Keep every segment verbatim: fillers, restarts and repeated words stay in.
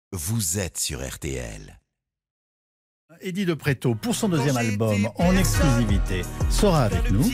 vous êtes sur R T L. Eddie de Pretto, pour son deuxième album, en exclusivité, sera avec nous.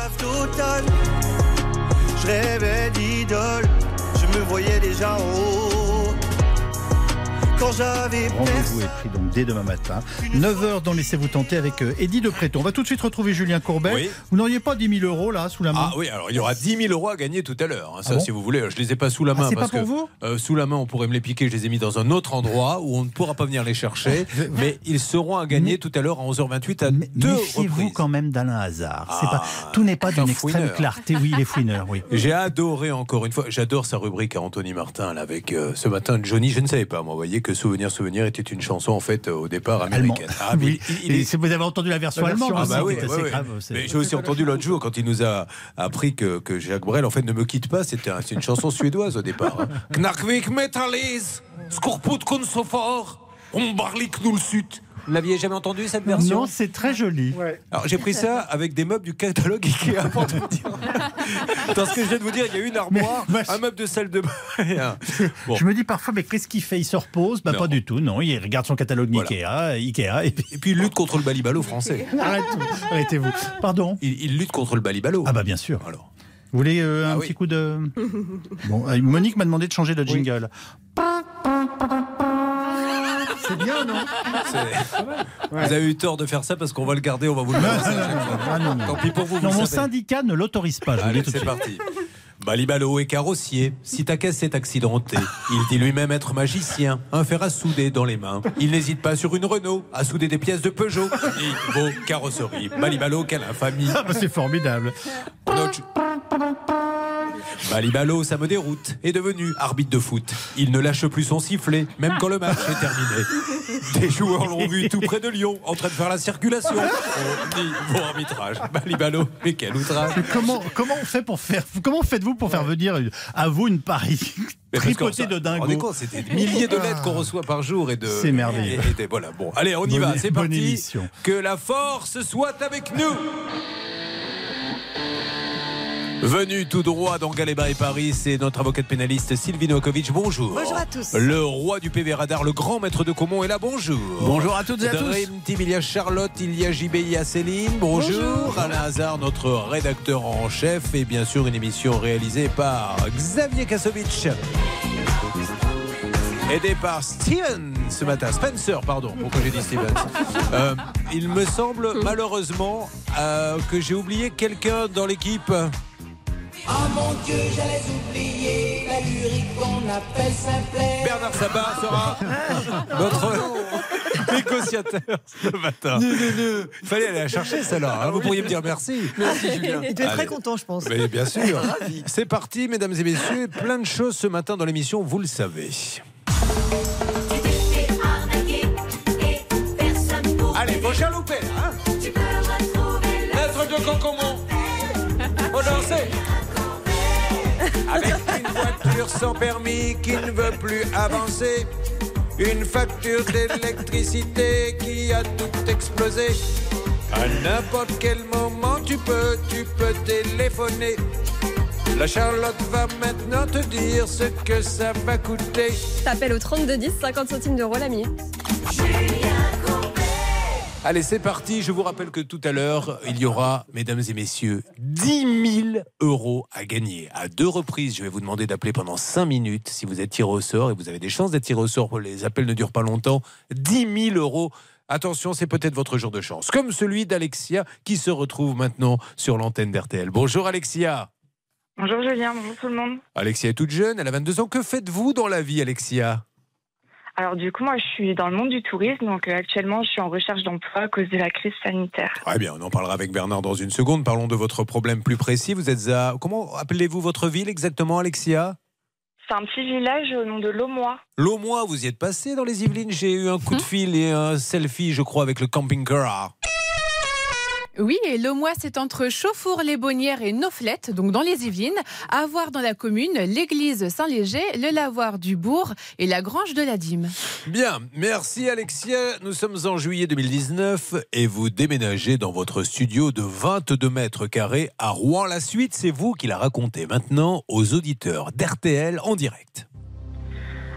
Je rêvais d'idole, je me voyais déjà en haut. Quand j'avais Rendez-vous est pris donc dès demain matin. neuf heures dans Laissez-vous tenter avec Eddie de Pretto. On va tout de suite retrouver Julien Courbet. Oui. Vous n'auriez pas dix mille euros là sous la main? Ah oui, alors il y aura dix mille euros à gagner tout à l'heure. Hein, ça, Ah bon si vous voulez, je les ai pas sous la main Ah, c'est parce pas pour que vous euh, sous la main on pourrait me les piquer. Je les ai mis dans un autre endroit où on ne pourra pas venir les chercher. Mais ils seront à gagner Mais- tout à l'heure à onze heures vingt-huit à Mais deux méfiez-vous reprises. quand même d'Alain Hazard. C'est Ah, pas, tout n'est pas c'est un d'une extrême fouineur. clarté. Oui, les fouineurs, oui. J'ai adoré encore une fois, j'adore sa rubrique à Anthony Martin là, avec euh, ce matin Johnny. Je ne savais pas, moi, vous voyez que Souvenir Souvenir était une chanson en fait euh, au départ Allemand. américaine. Ah, mais Oui. il- il Et est- c'est- vous avez entendu la version La version allemande Ah aussi, bah qui oui, est assez ouais, grave. ouais. c'est- Mais j'ai aussi entendu l'autre jour quand il nous a appris que, que Jacques Brel en fait ne me quitte pas. C'était un- c'est une chanson suédoise au départ. Hein. Knarkvik Metallis, Skorput Konsofor, Ombarlik Nulsut. Vous l'aviez jamais entendu cette version? Non, c'est très joli. Ouais. Alors j'ai pris ça avec des meubles du catalogue Ikea pour te dire. Dans ce que je viens de vous dire, il y a une armoire, Mais, bah, un meuble de salle de bain. et un- Bon. Je me dis parfois, mais qu'est-ce qu'il fait? Il se repose? Bah Non. pas du tout, non. Il regarde son catalogue Voilà. Ikea, Ikea, et puis Et puis il lutte contre le balibalo français. arrête, arrêtez-vous. Pardon. Il, il lutte contre le balibalo. Ah bah bien sûr. Alors. Vous voulez euh, un Ah oui. petit coup de... Bon, euh, Monique m'a demandé de changer de jingle. C'est bien, non? c'est- Vous avez eu tort de faire ça parce qu'on va le garder, on va vous le balancer à chaque fois. Ah, non, non. Tant pis pour vous, vous Non, le mon savez. syndicat ne l'autorise pas, je vous le Allez, dis tout de c'est suite. parti. Balibalo est carrossier, si ta caisse est accidentée, il dit lui-même être magicien, un fer à souder dans les mains. Il n'hésite pas sur une Renault à souder des pièces de Peugeot. Niveau carrosserie, Balibalo, quelle infamie. Ah bah, c'est formidable. Notre- Balibalo, ça me déroute, est devenu arbitre de foot. Il ne lâche plus son sifflet, même quand le match est terminé. Des joueurs l'ont vu tout près de Lyon, en train de faire la circulation. On dit vos arbitrages. Balibalo, mais quel outrage. Mais comment, comment on fait pour faire... Comment faites-vous pour faire venir une- à vous une pareille Mais parce que tripotée ça- de vous vous rendez dingo? compte, c'est des milliers de lettres qu'on reçoit par jour et de. C'est merveilleux. et- et des- voilà. Bon, allez, on y Bonne- va. C'est bonne parti. émission. Que la force soit avec nous. Venu tout droit dans Galéba et Paris, c'est notre avocate pénaliste Sylvie Novakovic. Bonjour. Bonjour à tous. Le roi du P V Radar, le grand maître de Comont est là. Bonjour. Bonjour à toutes et à tous. Dream Team, il y a Charlotte, il y a J B, il y a Céline. Bonjour. Bonjour. Alain Hazard, notre rédacteur en chef. Et bien sûr, une émission réalisée par Xavier Kasovic. Aidé par Steven ce matin. Spencer, pardon. Pourquoi j'ai dit Steven euh, Il me semble malheureusement euh, que j'ai oublié quelqu'un dans l'équipe. Oh mon Dieu, j'allais oublier la lyrique qu'on appelle simplet. Bernard Sabat sera notre négociateur ce matin. Il fallait aller la chercher celle-là. hein. Vous pourriez me dire merci. Merci, Julien. Il doit être très Allez. content, je pense. Mais bien sûr. C'est parti, mesdames et messieurs. Plein de choses ce matin dans l'émission, vous le savez. Allez, faut chalouper, hein. Maître de Concomont. Faut danser. Avec une voiture sans permis qui ne veut plus avancer. Une facture d'électricité qui a tout explosé. À n'importe quel moment tu peux, tu peux téléphoner. La Charlotte va maintenant te dire ce que ça va coûter. T'appelles au trente-deux dix, cinquante centimes d'euros la minute. Allez, c'est parti. Je vous rappelle que tout à l'heure, il y aura, mesdames et messieurs, dix mille euros à gagner. À deux reprises, je vais vous demander d'appeler pendant cinq minutes si vous êtes tiré au sort. Et vous avez des chances d'être tiré au sort. Les appels ne durent pas longtemps. dix mille euros. Attention, c'est peut-être votre jour de chance. Comme celui d'Alexia qui se retrouve maintenant sur l'antenne d'R T L. Bonjour Alexia. Bonjour Julien, bonjour tout le monde. Alexia est toute jeune, elle a vingt-deux ans. Que faites-vous dans la vie, Alexia ? Alors du coup, moi je suis dans le monde du tourisme, donc euh, actuellement je suis en recherche d'emploi à cause de la crise sanitaire. Très bien, on en parlera avec Bernard dans une seconde. Parlons de votre problème plus précis. Vous êtes à... Comment appelez-vous votre ville exactement, Alexia ? C'est un petit village au nom de Laumois. Laumois, vous y êtes passé dans les Yvelines. J'ai eu un coup de fil et un selfie, je crois, avec le camping-car. Oui, et Laumois, c'est entre Chauffour-les-Bonnières et Noflette, donc dans les Yvelines. À voir dans la commune, l'église Saint-Léger, le lavoir du Bourg et la grange de la Dîme. Bien, merci Alexia. Nous sommes en juillet deux mille dix-neuf et vous déménagez dans votre studio de vingt-deux mètres carrés à Rouen. La suite, c'est vous qui la racontez maintenant aux auditeurs d'R T L en direct.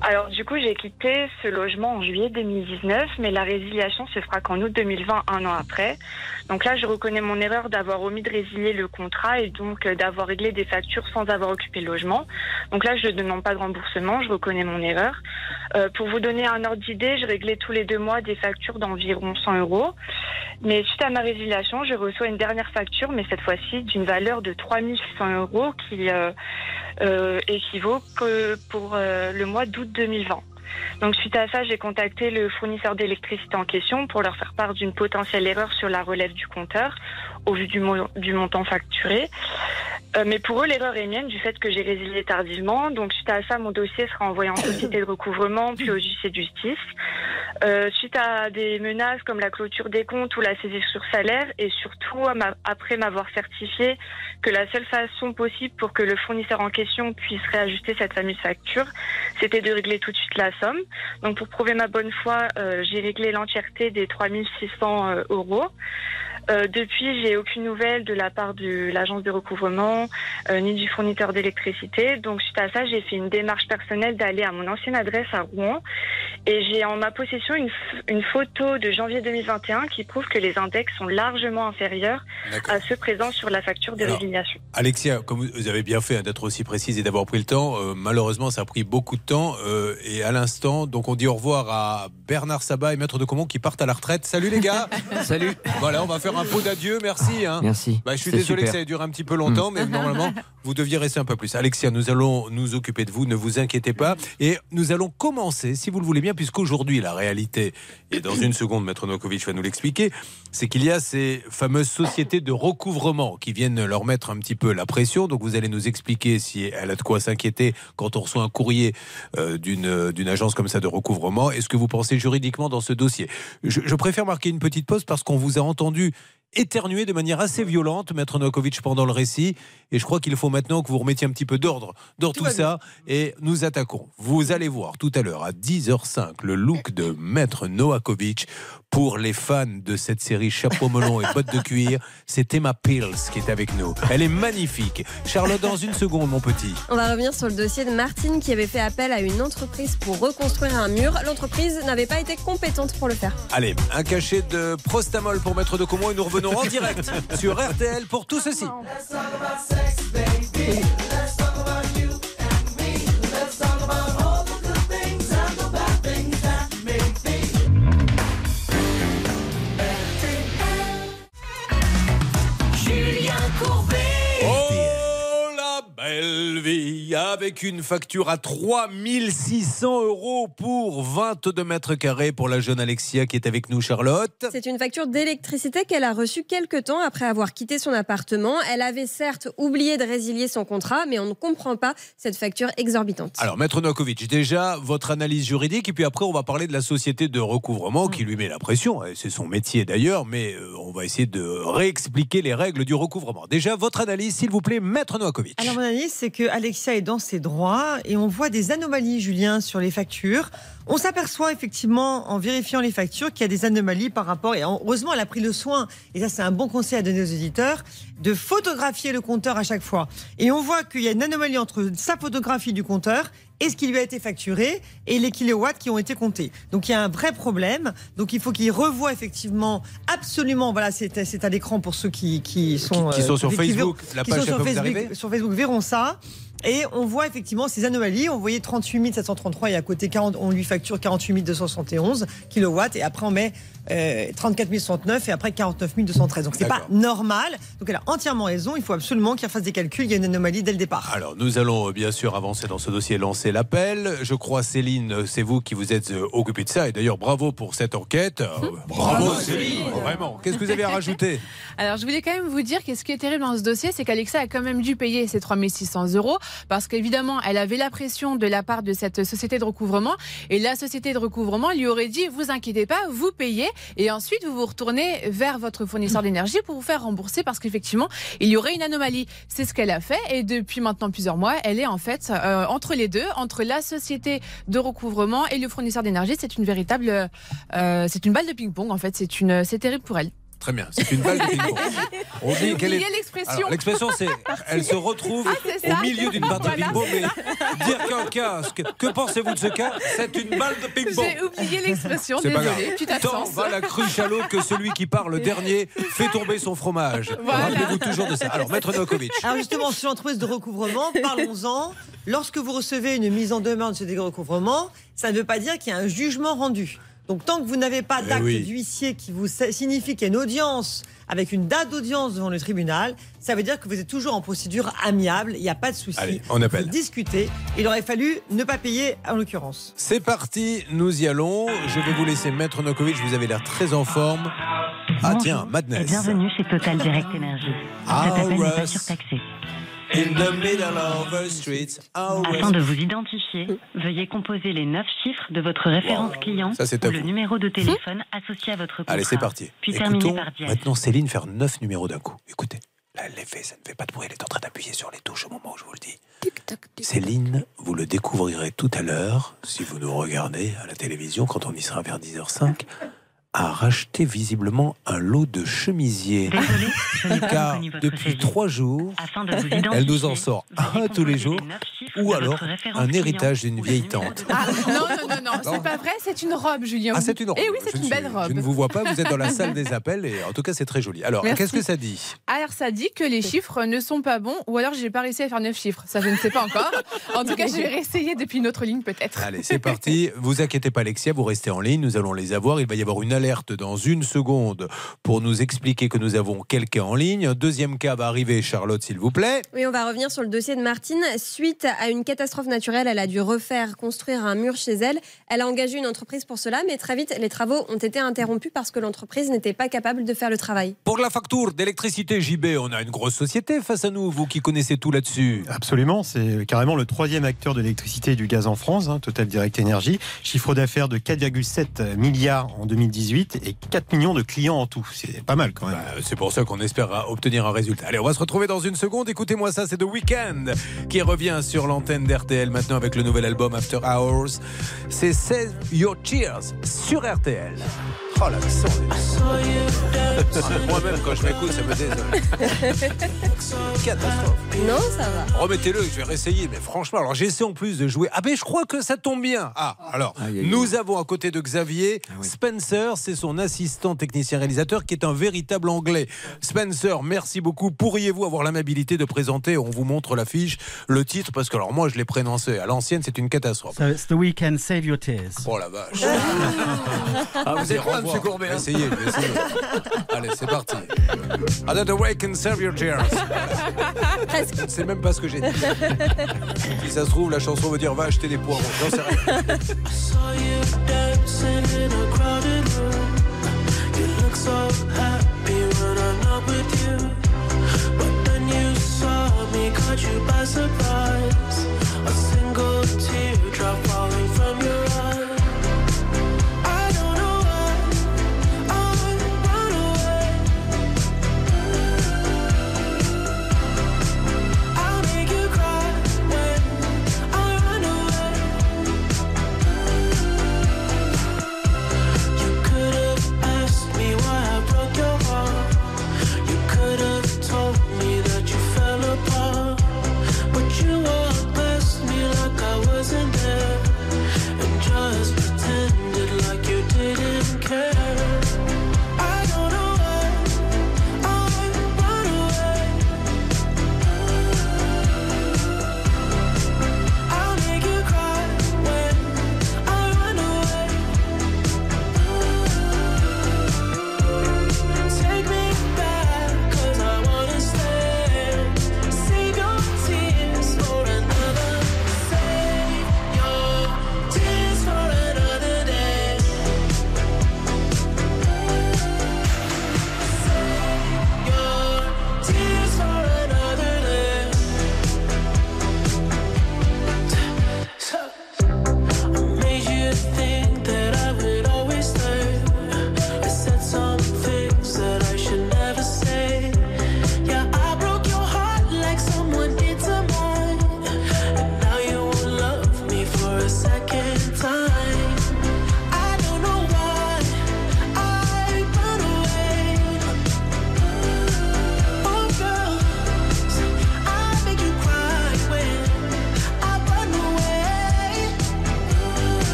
Alors du coup, j'ai quitté ce logement en juillet deux mille dix-neuf, mais la résiliation se fera qu'en août deux mille vingt, un an après. Donc là, je reconnais mon erreur d'avoir omis de résilier le contrat et donc euh, d'avoir réglé des factures sans avoir occupé le logement. Donc là, je ne demande pas de remboursement, je reconnais mon erreur. Euh, pour vous donner un ordre d'idée, je réglais tous les deux mois des factures d'environ cent euros. Mais suite à ma résiliation, je reçois une dernière facture, mais cette fois-ci d'une valeur de trois mille six cents euros qui euh, euh, équivaut que pour euh, le mois d'août deux mille vingt. Donc suite à ça, j'ai contacté le fournisseur d'électricité en question pour leur faire part d'une potentielle erreur sur la relève du compteur au vu du, mo- du montant facturé. Euh, mais pour eux, l'erreur est mienne du fait que j'ai résilié tardivement. Donc suite à ça, mon dossier sera envoyé en société de recouvrement puis au huissier de justice. Euh, suite à des menaces comme la clôture des comptes ou la saisie sur salaire et surtout à ma- après m'avoir certifié que la seule façon possible pour que le fournisseur en question puisse réajuster cette fameuse facture, c'était de régler tout de suite la somme. Donc pour prouver ma bonne foi, euh, j'ai réglé l'entièreté des trois mille six cents euh, euros. Euh, depuis, j'ai aucune nouvelle de la part de l'agence de recouvrement euh, ni du fournisseur d'électricité. Donc suite à ça, j'ai fait une démarche personnelle d'aller à mon ancienne adresse à Rouen et j'ai en ma possession une, f- une photo de janvier deux mille vingt et un qui prouve que les index sont largement inférieurs D'accord. à ceux présents sur la facture de Alors, résiliation. Alexia, comme vous avez bien fait hein, d'être aussi précise et d'avoir pris le temps, euh, malheureusement ça a pris beaucoup de temps euh, et à l'instant, donc on dit au revoir à Bernard Sabat et Maître de Comont qui partent à la retraite. Salut les gars. Salut. Voilà, on va faire un pot d'adieu, merci. Hein. Merci. Bah, je suis C'est désolé super. que ça ait duré un petit peu longtemps, mais normalement vous deviez rester un peu plus. Alexia, nous allons nous occuper de vous, ne vous inquiétez pas. Et nous allons commencer, si vous le voulez bien, puisqu'aujourd'hui la réalité, et dans une seconde Maître Novakovic va nous l'expliquer, c'est qu'il y a ces fameuses sociétés de recouvrement qui viennent leur mettre un petit peu la pression. Donc vous allez nous expliquer si elle a de quoi s'inquiéter quand on reçoit un courrier euh, d'une, d'une agence comme ça de recouvrement. Est-ce que vous pensez juridiquement dans ce dossier ? je, je préfère marquer une petite pause parce qu'on vous a entendu éternuer de manière assez violente, Maître Novakovic, pendant le récit. Et je crois qu'il faut maintenant que vous remettiez un petit peu d'ordre dans tout, tout ça. Et nous attaquons. Vous allez voir tout à l'heure à dix heures cinq le look de Maître Novakovic. Pour les fans de cette série Chapeau melon et bottes de cuir, c'est Emma Pills qui est avec nous. Elle est magnifique. Charlotte, dans une seconde, mon petit. On va revenir sur le dossier de Martine qui avait fait appel à une entreprise pour reconstruire un mur. L'entreprise n'avait pas été compétente pour le faire. Allez, un cachet de prostamol pour Maître de Comont et nous revenons en direct sur R T L pour tout ceci. Belle vie, avec une facture à trois mille six cents euros pour vingt-deux mètres carrés pour la jeune Alexia qui est avec nous, Charlotte. C'est une facture d'électricité qu'elle a reçue quelques temps après avoir quitté son appartement. Elle avait certes oublié de résilier son contrat, mais on ne comprend pas cette facture exorbitante. Alors, Maître Novakovic, déjà, votre analyse juridique, et puis après, on va parler de la société de recouvrement qui lui met la pression. C'est son métier d'ailleurs, mais on va essayer de réexpliquer les règles du recouvrement. Déjà, votre analyse, s'il vous plaît, Maître Novakovic. Alors, mon analyse, c'est que Alexia est dans ses droits et on voit des anomalies, Julien, sur les factures. On s'aperçoit effectivement, en vérifiant les factures, qu'il y a des anomalies par rapport, et heureusement, elle a pris le soin, et ça c'est un bon conseil à donner aux auditeurs, de photographier le compteur à chaque fois. Et on voit qu'il y a une anomalie entre sa photographie du compteur et ce qui lui a été facturé et les kilowatts qui ont été comptés. Donc il y a un vrai problème. Donc il faut qu'il revoie effectivement absolument. Voilà, c'est, c'est à l'écran pour ceux qui, qui sont qui, qui sont euh, sur qui Facebook. Verront, la qui page sont sur peut vous Facebook, arriver. sur Facebook verront ça. Et on voit effectivement ces anomalies. On voyait trente-huit mille sept cent trente-trois et à côté quarante, on lui facture quarante-huit mille deux cent soixante et onze kilowatts et après on met euh, trente-quatre mille soixante-neuf et après quarante-neuf mille deux cent treize. Donc c'est D'accord. pas normal. Donc elle a entièrement raison. Il faut absolument qu'il refasse des calculs. Il y a une anomalie dès le départ. Alors nous allons euh, bien sûr avancer dans ce dossier, lancer l'appel. Je crois Céline, c'est vous qui vous êtes euh, occupée de ça et d'ailleurs bravo pour cette enquête. Euh, bravo, bravo Céline. Vraiment. Qu'est-ce que vous avez à rajouter? Alors je voulais quand même vous dire que ce qui est terrible dans ce dossier, c'est qu'Alexa a quand même dû payer ses trois mille six cents euros parce qu'évidemment elle avait la pression de la part de cette société de recouvrement et la société de recouvrement lui aurait dit vous inquiétez pas, vous payez et ensuite vous vous retournez vers votre fournisseur d'énergie pour vous faire rembourser parce qu'effectivement il y aurait une anomalie. C'est ce qu'elle a fait et depuis maintenant plusieurs mois elle est en fait euh, entre les deux, entre la société de recouvrement et le fournisseur d'énergie. C'est une véritable euh, c'est une balle de ping-pong en fait, c'est, une, c'est terrible pour elle. très bien. C'est une balle de ping-pong. On dit quelle est l'expression. Alors, l'expression, c'est elle se retrouve ah, au milieu d'une partie voilà. de ping-pong. Mais dire qu'un cas, que, que pensez-vous de ce cas? C'est une balle de ping-pong. J'ai oublié l'expression, C'est pas grave. désolé, petite Tant absence. va la cruche à l'eau que celui qui part le dernier fait tomber son fromage. Voilà. Rappelez-vous toujours de ça. Alors, Maître Novakovic. Alors justement, sur l'entreprise de recouvrement, parlons-en. Lorsque vous recevez une mise en demeure de ce recouvrement, ça ne veut pas dire qu'il y a un jugement rendu. Donc tant que vous n'avez pas d'acte oui. d'huissier qui vous signifie qu'il y a une audience avec une date d'audience devant le tribunal, ça veut dire que vous êtes toujours en procédure amiable, il n'y a pas de souci. Allez, on appelle. Vous discutez. Il aurait fallu ne pas payer en l'occurrence. C'est parti, nous y allons. Je vais vous laisser Maître Novakovic, vous avez l'air très en forme. Ah Bonjour tiens, Madness. et bienvenue chez Total Direct Energy. Ah, Cet appel n'est pas Russ. surtaxé. In the middle of the streets. Oh, Afin de vous identifier, veuillez composer les neuf chiffres de votre référence Wow. client Ça, c'est à ou le vous. numéro de téléphone associé à votre contrat. Allez, c'est parti. Puis Écoutons terminez par dièse. maintenant Céline faire neuf numéros d'un coup. Écoutez, là, elle les fait, ça ne fait pas de bruit. Elle est en train d'appuyer sur les touches au moment où je vous le dis. Céline, vous le découvrirez tout à l'heure, si vous nous regardez à la télévision, quand on y sera vers dix heures cinq, a racheté visiblement un lot de chemisiers. Désolé, je n'ai pas Car reconnu votre depuis C V. trois jours, Afin de vous identifier, elle nous en sort veuillez un tous les composer jours, les neuf chiffres ou de alors votre référence un client héritage d'une ou le vieille numéro tante. de Ah, téléphone. non, non, non, non, c'est pas vrai, c'est une robe, Julien. Ah, c'est une robe. Eh oui, c'est Je une ne belle suis- robe. Je ne vous vois pas, vous êtes dans la salle des appels et en tout cas c'est très joli. Alors, Merci. qu'est-ce que ça dit? Alors, ça dit que les chiffres ne sont pas bons, ou alors j'ai pas réussi à faire neuf chiffres. Ça, je ne sais pas encore. En tout cas, je vais réessayer depuis une autre ligne, peut-être. Allez, c'est parti. Vous inquiétez pas, Alexia, vous restez en ligne. Nous allons les avoir. Il va y avoir une alerte dans une seconde pour nous expliquer que nous avons quelqu'un en ligne. Un deuxième cas va arriver. Charlotte, s'il vous plaît. Oui, on va revenir sur le dossier de Martine. Suite à une catastrophe naturelle, elle a dû refaire construire un mur chez elle. Elle a engagé une entreprise pour cela, mais très vite, les travaux ont été interrompus parce que l'entreprise n'était pas capable de faire le travail. Pour la facture d'électricité, J B, on a une grosse société face à nous, vous qui connaissez tout là-dessus. Absolument, c'est carrément le troisième acteur de l'électricité et du gaz en France, hein, Total Direct Energy. Chiffre d'affaires de quatre virgule sept milliards en deux mille dix-huit et quatre millions de clients en tout. C'est pas mal quand même. Bah, c'est pour ça qu'on espère obtenir un résultat. Allez, on va se retrouver dans une seconde. Écoutez-moi ça, c'est The Weeknd qui revient sur l'antenne d'R T L maintenant avec le nouvel album After Hours. C'est Save Your Tears sur R T L. Oh l'accent. Moi-même quand je m'écoute, ça me désole. Catastrophe. Non, ça va. Remettez-le, je vais réessayer. Mais franchement, alors j'essaie en plus de jouer. Ah ben je crois que ça tombe bien. Ah, alors, Aïe, aïe, aïe. nous avons à côté de Xavier, Ah oui. Spencer, c'est son assistant technicien réalisateur qui est un véritable anglais. Spencer, merci beaucoup. Pourriez-vous avoir l'amabilité de présenter, on vous montre l'affiche, le titre, parce que alors moi je l'ai prononcé à l'ancienne, c'est une catastrophe. So it's The Weeknd, Save Your Tears. Oh la vache. Ah, vous êtes quoi, Revoir. monsieur Courbet, hein? Essayez, essayez. Allez, c'est parti. Another Weeknd, Save Your Tears. C'est même pas ce que j'ai dit. Si ça se trouve, la chanson veut dire va acheter des poireaux. J'en sais rien.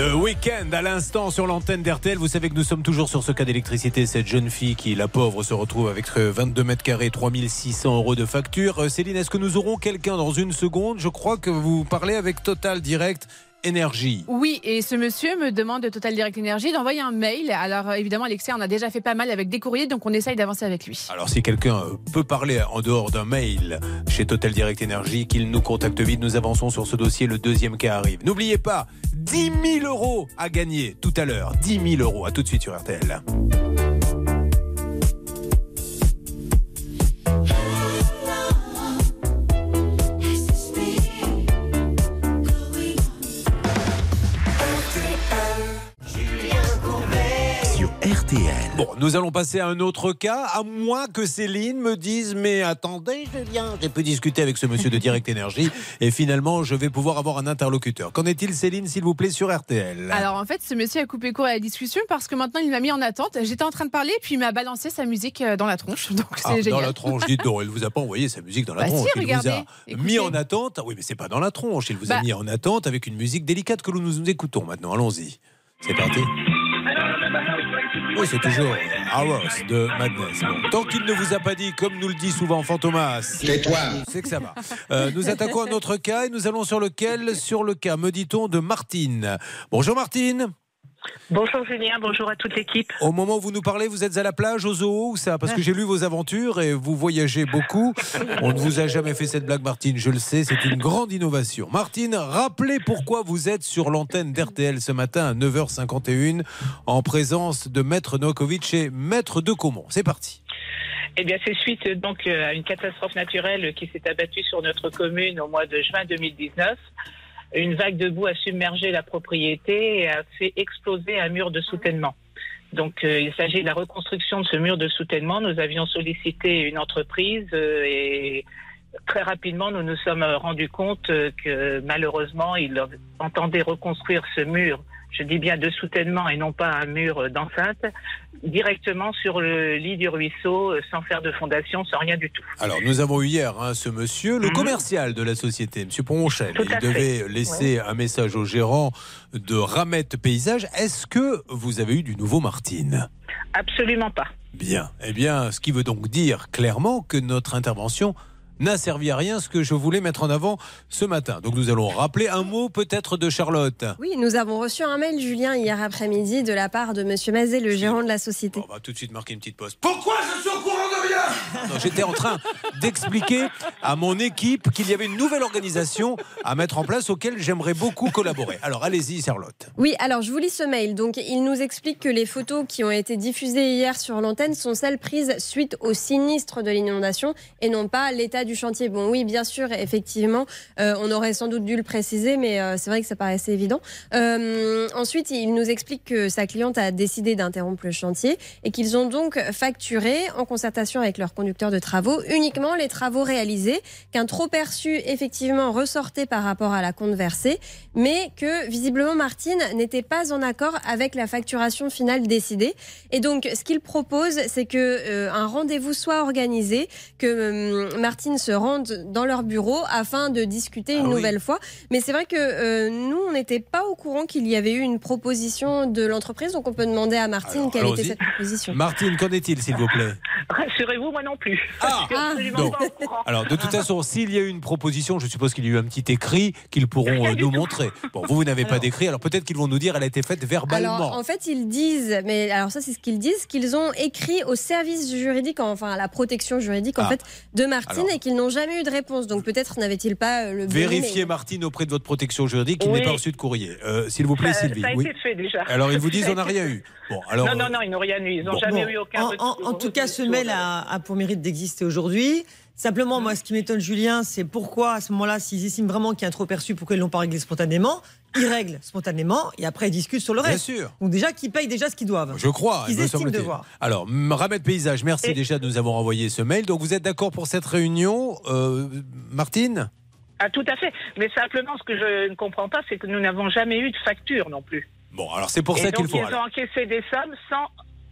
The Weeknd à l'instant sur l'antenne d'R T L. Vous savez que nous sommes toujours sur ce cas d'électricité. Cette jeune fille qui, la pauvre, se retrouve avec vingt-deux mètres carrés, trois mille six cents euros de facture. Céline, est-ce que nous aurons quelqu'un dans une seconde? Je crois que vous parlez avec Total Direct Énergie. Oui, et ce monsieur me demande de Total Direct Énergie d'envoyer un mail. Alors évidemment, Alexis en a déjà fait pas mal avec des courriers, donc on essaye d'avancer avec lui. Alors si quelqu'un peut parler en dehors d'un mail chez Total Direct Énergie, qu'il nous contacte vite. Nous avançons sur ce dossier, le deuxième cas arrive. N'oubliez pas, dix mille euros à gagner tout à l'heure. dix mille euros, à tout de suite sur R T L. R T L. Bon, nous allons passer à un autre cas, à moins que Céline me dise « Mais attendez, Julien, j'ai pu discuter avec ce monsieur de Direct Énergie et finalement, je vais pouvoir avoir un interlocuteur. » Qu'en est-il, Céline, s'il vous plaît, sur R T L? Alors en fait, ce monsieur a coupé court à la discussion parce que maintenant, il m'a mis en attente. J'étais en train de parler, puis il m'a balancé sa musique dans la tronche. Donc c'est ah, génial. Dans la tronche, dites donc, il ne vous a pas envoyé sa musique dans la bah tronche. Si, il regardez, vous a écoutez. mis en attente. Oui, mais c'est pas dans la tronche. Il vous bah... a mis en attente avec une musique délicate que nous nous écoutons maintenant. Allons-y. C'est parti. Oui, c'est toujours Hours de Madness. Bon, tant qu'il ne vous a pas dit, comme nous le dit souvent Fantomas, c'est toi. C'est que ça va. Euh, nous attaquons un autre cas et nous allons sur lequel? Sur le cas, me dit-on, de Martine. Bonjour Martine. Bonjour Julien, bonjour à toute l'équipe. Au moment où vous nous parlez, vous êtes à la plage, au zoo ou ça? Parce que j'ai lu vos aventures et vous voyagez beaucoup. On ne vous a jamais fait cette blague, Martine, je le sais, c'est une grande innovation. Martine, rappelez pourquoi vous êtes sur l'antenne d'R T L ce matin à neuf heures cinquante et une en présence de Maître Novakovic et Maître Decomont. C'est parti. Eh bien, c'est suite donc à une catastrophe naturelle qui s'est abattue sur notre commune au mois de juin deux mille dix-neuf. Une vague de boue a submergé la propriété et a fait exploser un mur de soutènement. Donc, euh, il s'agit de la reconstruction de ce mur de soutènement. Nous avions sollicité une entreprise euh, et très rapidement, nous nous sommes rendus compte euh, que malheureusement, ils entendaient reconstruire ce mur, je dis bien de soutènement et non pas un mur d'enceinte, directement sur le lit du ruisseau, sans faire de fondation, sans rien du tout. Alors, nous avons eu hier hein, ce monsieur, le mmh. commercial de la société, M. Ponchel. Il devait fait. laisser ouais. un message au gérant de Ramette Paysage. Est-ce que vous avez eu du nouveau, Martine? Absolument pas. Bien. Eh bien, ce qui veut donc dire clairement que notre intervention n'a servi à rien, ce que je voulais mettre en avant ce matin. Donc nous allons rappeler un mot peut-être de Charlotte. Oui, nous avons reçu un mail, Julien, hier après-midi de la part de Monsieur Mazet, le gérant de la société. On va tout de suite marquer une petite pause. Pourquoi je suis au courant de rien? Non, j'étais en train d'expliquer à mon équipe qu'il y avait une nouvelle organisation à mettre en place auquel j'aimerais beaucoup collaborer. Alors allez-y, Charlotte. Oui, alors je vous lis ce mail. Donc il nous explique que les photos qui ont été diffusées hier sur l'antenne sont celles prises suite au sinistre de l'inondation et non pas l'état du chantier. Bon, oui, bien sûr, effectivement, euh, on aurait sans doute dû le préciser, mais euh, c'est vrai que ça paraissait évident. Euh, ensuite, il nous explique que sa cliente a décidé d'interrompre le chantier et qu'ils ont donc facturé, en concertation avec leur conducteur de travaux, uniquement les travaux réalisés, qu'un trop perçu, effectivement, ressortait par rapport à la compte versée, mais que, visiblement, Martine n'était pas en accord avec la facturation finale décidée. Et donc, ce qu'il propose, c'est que euh, un rendez-vous soit organisé, que euh, Martine se rendent dans leur bureau afin de discuter une ah oui. nouvelle fois. Mais c'est vrai que euh, nous, on n'était pas au courant qu'il y avait eu une proposition de l'entreprise, donc on peut demander à Martine alors, quelle était cette proposition. Martine, qu'en est-il, s'il vous plaît? Rassurez-vous, moi non plus. Ah, je suis absolument donc, pas au courant. Alors, de toute façon, s'il y a eu une proposition, je suppose qu'il y a eu un petit écrit qu'ils pourront euh, nous montrer. Bon, vous, vous n'avez pas d'écrit, alors peut-être qu'ils vont nous dire elle a été faite verbalement. Alors, en fait, ils disent, mais alors ça, c'est ce qu'ils disent, qu'ils ont écrit au service juridique, enfin à la protection juridique, en ah. fait, de Martine alors. et qu'ils n'ont jamais eu de réponse. Donc peut-être n'avait-il pas le bon Vérifiez, mais... Martine, auprès de votre protection juridique qu'il oui. n'ait pas reçu de courrier. Euh, s'il vous plaît, ça, Sylvie. Ça a oui. été fait déjà. Alors, ils vous disent on n'a rien eu. Bon, alors, non, non, non, ils n'ont rien eu. Ils n'ont bon. jamais bon. eu aucun En, retour. en, en tout cas, ce mail a, a pour mérite d'exister aujourd'hui. Simplement, moi, ce qui m'étonne, Julien, c'est pourquoi, à ce moment-là, s'ils estiment vraiment qu'il y a un trop perçu, pourquoi ils ne l'ont pas réglé spontanément? Ils règlent spontanément et après ils discutent sur le reste. Bien sûr. Donc déjà qu'ils payent déjà ce qu'ils doivent. Je crois. Ils estiment devoir. Alors, Ramette Paysage, merci et... déjà de nous avoir envoyé ce mail. Donc vous êtes d'accord pour cette réunion, euh, Martine? Ah, tout à fait. Mais simplement, ce que je ne comprends pas, c'est que nous n'avons jamais eu de facture non plus. Bon, alors c'est pour et ça donc, qu'il faut. Ils ont encaissé des sommes sans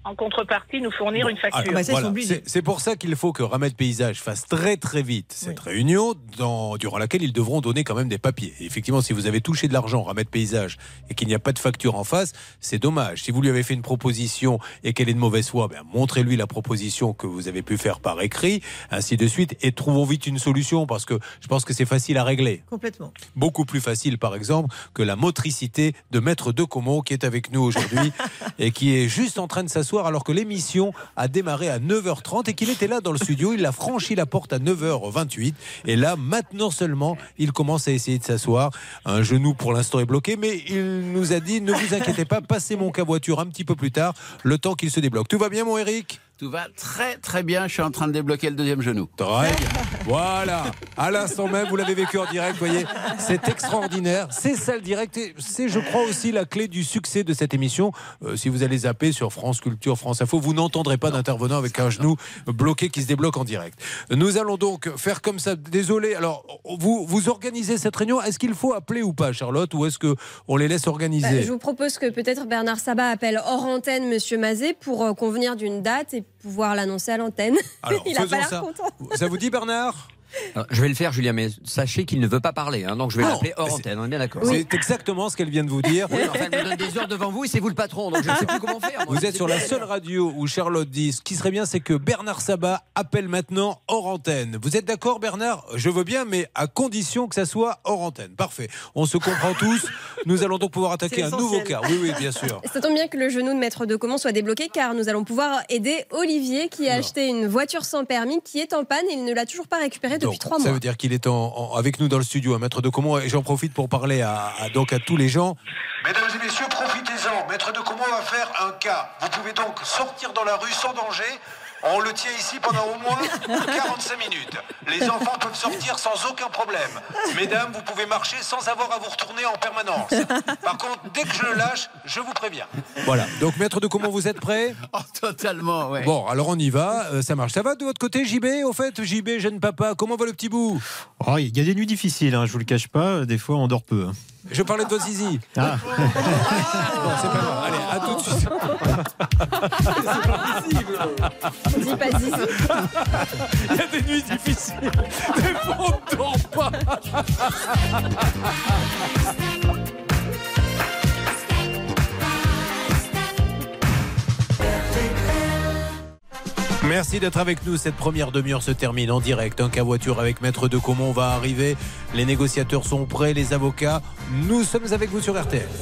en contrepartie, nous fournir une facture. Alors, voilà. c'est, c'est pour ça qu'il faut que Ramède Paysage fasse très très vite cette oui. réunion dans, durant laquelle ils devront donner quand même des papiers. Et effectivement, si vous avez touché de l'argent, Ramède Paysage, et qu'il n'y a pas de facture en face, c'est dommage. Si vous lui avez fait une proposition et qu'elle est de mauvaise foi, ben, montrez-lui la proposition que vous avez pu faire par écrit, ainsi de suite, et trouvons vite une solution, parce que je pense que c'est facile à régler. Complètement. Beaucoup plus facile, par exemple, que la motricité de Maître Decomont, qui est avec nous aujourd'hui et qui est juste en train de s'asseoir alors que l'émission a démarré à neuf heures trente et qu'il était là dans le studio. Il a franchi la porte à neuf heures vingt-huit et là, maintenant seulement, il commence à essayer de s'asseoir. Un genou pour l'instant est bloqué, mais il nous a dit, ne vous inquiétez pas, passez mon cavoiture un petit peu plus tard, le temps qu'il se débloque. Tout va bien, mon Eric ? Tout va très très bien, je suis en train de débloquer le deuxième genou. Très bien. Voilà, à l'instant même, vous l'avez vécu en direct, vous voyez, c'est extraordinaire. C'est ça le direct, et c'est je crois aussi la clé du succès de cette émission. Euh, si vous allez zapper sur France Culture, France Info, vous n'entendrez pas d'intervenant avec un genou bloqué qui se débloque en direct. Nous allons donc faire comme ça. Désolé, alors vous, vous organisez cette réunion, est-ce qu'il faut appeler ou pas, Charlotte, ou est-ce qu'on les laisse organiser ? bah, Je vous propose que peut-être Bernard Sabat appelle hors antenne Monsieur Mazet pour euh, convenir d'une date et pouvoir l'annoncer à l'antenne. Alors, il a pas l'air ça. content. Ça vous dit, Bernard ? Alors, je vais le faire, Julien, mais sachez qu'il ne veut pas parler, hein, donc je vais non, l'appeler hors antenne, on est bien d'accord. Oui. C'est exactement ce qu'elle vient de vous dire. Oui, enfin, elle me donne des heures devant vous et c'est vous le patron, donc je ne sais plus comment faire. Moi, vous êtes sur la seule radio où Charlotte dit, ce qui serait bien, c'est que Bernard Sabat appelle maintenant hors antenne. Vous êtes d'accord, Bernard ? Je veux bien, mais à condition que ça soit hors antenne. Parfait. On se comprend tous. Nous allons donc pouvoir attaquer un nouveau cas. Oui, oui, bien sûr. Ça tombe bien que le genou de Maître Decomont soit débloqué, car nous allons pouvoir aider Olivier, qui a non. acheté une voiture sans permis, qui est en panne et il ne l'a toujours pas récupérée depuis trois mois. Ça veut dire qu'il est en, en, avec nous dans le studio, à Maître Decomont, et j'en profite pour parler à, à, donc à tous les gens. Mesdames et messieurs, profitez-en. Maître Decomont va faire un cas. Vous pouvez donc sortir dans la rue sans danger. On le tient ici pendant au moins quarante-cinq minutes. Les enfants peuvent sortir sans aucun problème. Mesdames, vous pouvez marcher sans avoir à vous retourner en permanence. Par contre, dès que je le lâche, je vous préviens. Voilà. Donc, Maître Decomont, vous êtes prêts ? Oh, totalement, ouais. Bon, alors on y va. Euh, ça marche. Ça va de votre côté, J B ? Au fait, J B, jeune papa, comment va le petit bout ? Oh, il y a des nuits difficiles, hein, je vous le cache pas. Des fois, on dort peu. Hein. Je parlais de votre zizi. Ah. Bon, c'est pas grave. Allez, à tout de suite. On dit pas zizi. Il y a des nuits difficiles. Des fois, on ne dort pas. Merci d'être avec nous. Cette première demi-heure se termine en direct. Un cas voiture avec Maître Decomont va arriver. Les négociateurs sont prêts, les avocats. Nous sommes avec vous sur R T L.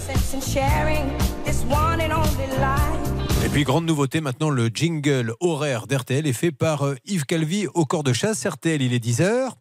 Et puis, grande nouveauté, maintenant, le jingle horaire d'R T L est fait par Yves Calvi au corps de chasse. R T L, il est dix heures.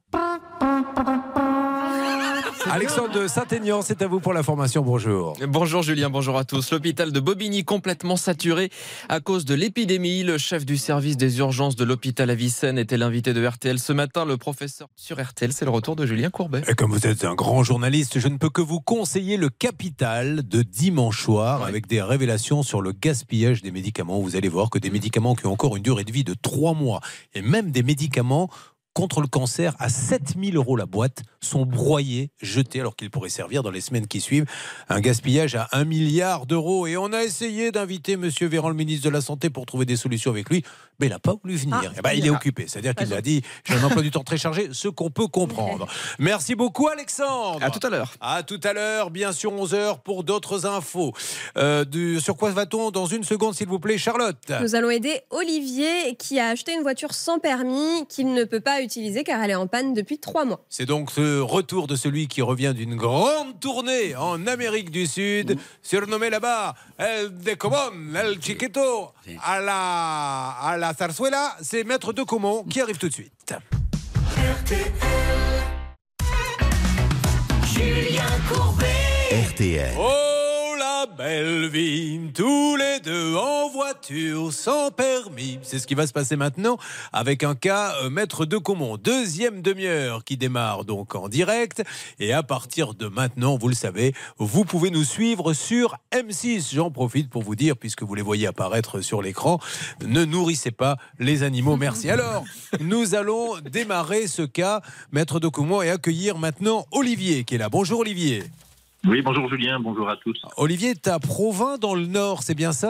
Alexandre de Saint-Aignan, c'est à vous pour l'information. Bonjour. Bonjour Julien, bonjour à tous. L'hôpital de Bobigny complètement saturé à cause de l'épidémie. Le chef du service des urgences de l'hôpital Avicenne était l'invité de R T L ce matin. Le professeur sur R T L, c'est le retour de Julien Courbet. Et comme vous êtes un grand journaliste, je ne peux que vous conseiller le Capital de dimanche soir, ouais, avec des révélations sur le gaspillage des médicaments. Vous allez voir que des médicaments qui ont encore une durée de vie de trois mois et même des médicaments contre le cancer à sept mille euros la boîte sont broyés, jetés alors qu'ils pourraient servir dans les semaines qui suivent. Un gaspillage à un milliard d'euros. Et on a essayé d'inviter Monsieur Véran, le ministre de la Santé, pour trouver des solutions avec lui, mais il n'a pas voulu venir. Ah, eh ben, il est occupé, c'est-à-dire qu'il a dit j'ai un emploi du temps très chargé, ce qu'on peut comprendre. Merci beaucoup Alexandre. À tout à l'heure. À tout à l'heure, bien sûr onze heures pour d'autres infos. Euh, du, sur quoi va-t-on dans une seconde, s'il vous plaît, Charlotte? Nous allons aider Olivier qui a acheté une voiture sans permis qu'il ne peut pas utiliser car elle est en panne depuis trois mois. C'est donc le retour de celui qui revient d'une grande tournée en Amérique du Sud, mmh. surnommé là-bas El Decomón, El Chiquito, à la, à la Zarzuela. C'est Maître Decomont qui arrive tout de suite. R T L. Julien Courbet. R T L. Oh la belle vie, tous les deux en voiture sans permis. C'est ce qui va se passer maintenant avec un cas euh, Maître Decomont. Deuxième demi-heure qui démarre donc en direct. Et à partir de maintenant, vous le savez, vous pouvez nous suivre sur M six. J'en profite pour vous dire, puisque vous les voyez apparaître sur l'écran, ne nourrissez pas les animaux. Merci. Alors, nous allons démarrer ce cas Maître Decomont et accueillir maintenant Olivier qui est là. Bonjour Olivier. Oui, bonjour Julien, bonjour à tous. Olivier, t'es à Provins dans le Nord, c'est bien ça ?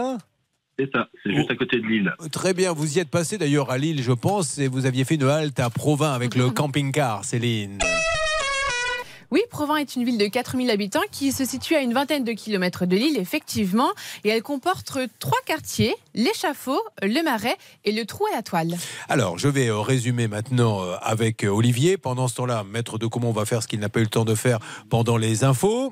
C'est ça, c'est juste à côté de Lille. Très bien, vous y êtes passé d'ailleurs à Lille, je pense, et vous aviez fait une halte à Provins avec le camping-car, Céline. Oui, Provins est une ville de quatre mille habitants qui se situe à une vingtaine de kilomètres de Lille, effectivement. Et elle comporte trois quartiers, l'échafaud, le marais et le trou à la toile. Alors, je vais résumer maintenant avec Olivier. Pendant ce temps-là, maître de comment on va faire ce qu'il n'a pas eu le temps de faire pendant les infos.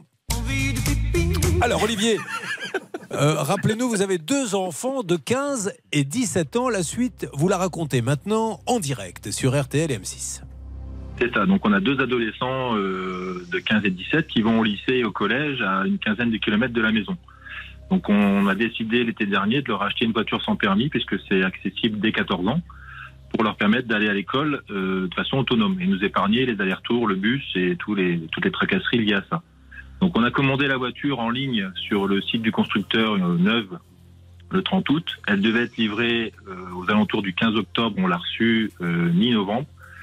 Alors, Olivier, euh, rappelez-nous, vous avez deux enfants de quinze et dix-sept ans. La suite, vous la racontez maintenant en direct sur R T L et M six. C'est ça, donc on a deux adolescents euh, de quinze et dix-sept qui vont au lycée et au collège à une quinzaine de kilomètres de la maison. Donc on a décidé l'été dernier de leur acheter une voiture sans permis puisque c'est accessible dès quatorze ans pour leur permettre d'aller à l'école euh, de façon autonome et nous épargner les allers-retours, le bus et tous les, toutes les tracasseries liées à ça. Donc on a commandé la voiture en ligne sur le site du constructeur euh, neuve le trente août. Elle devait être livrée euh, aux alentours du quinze octobre, on l'a reçue euh, mi-novembre.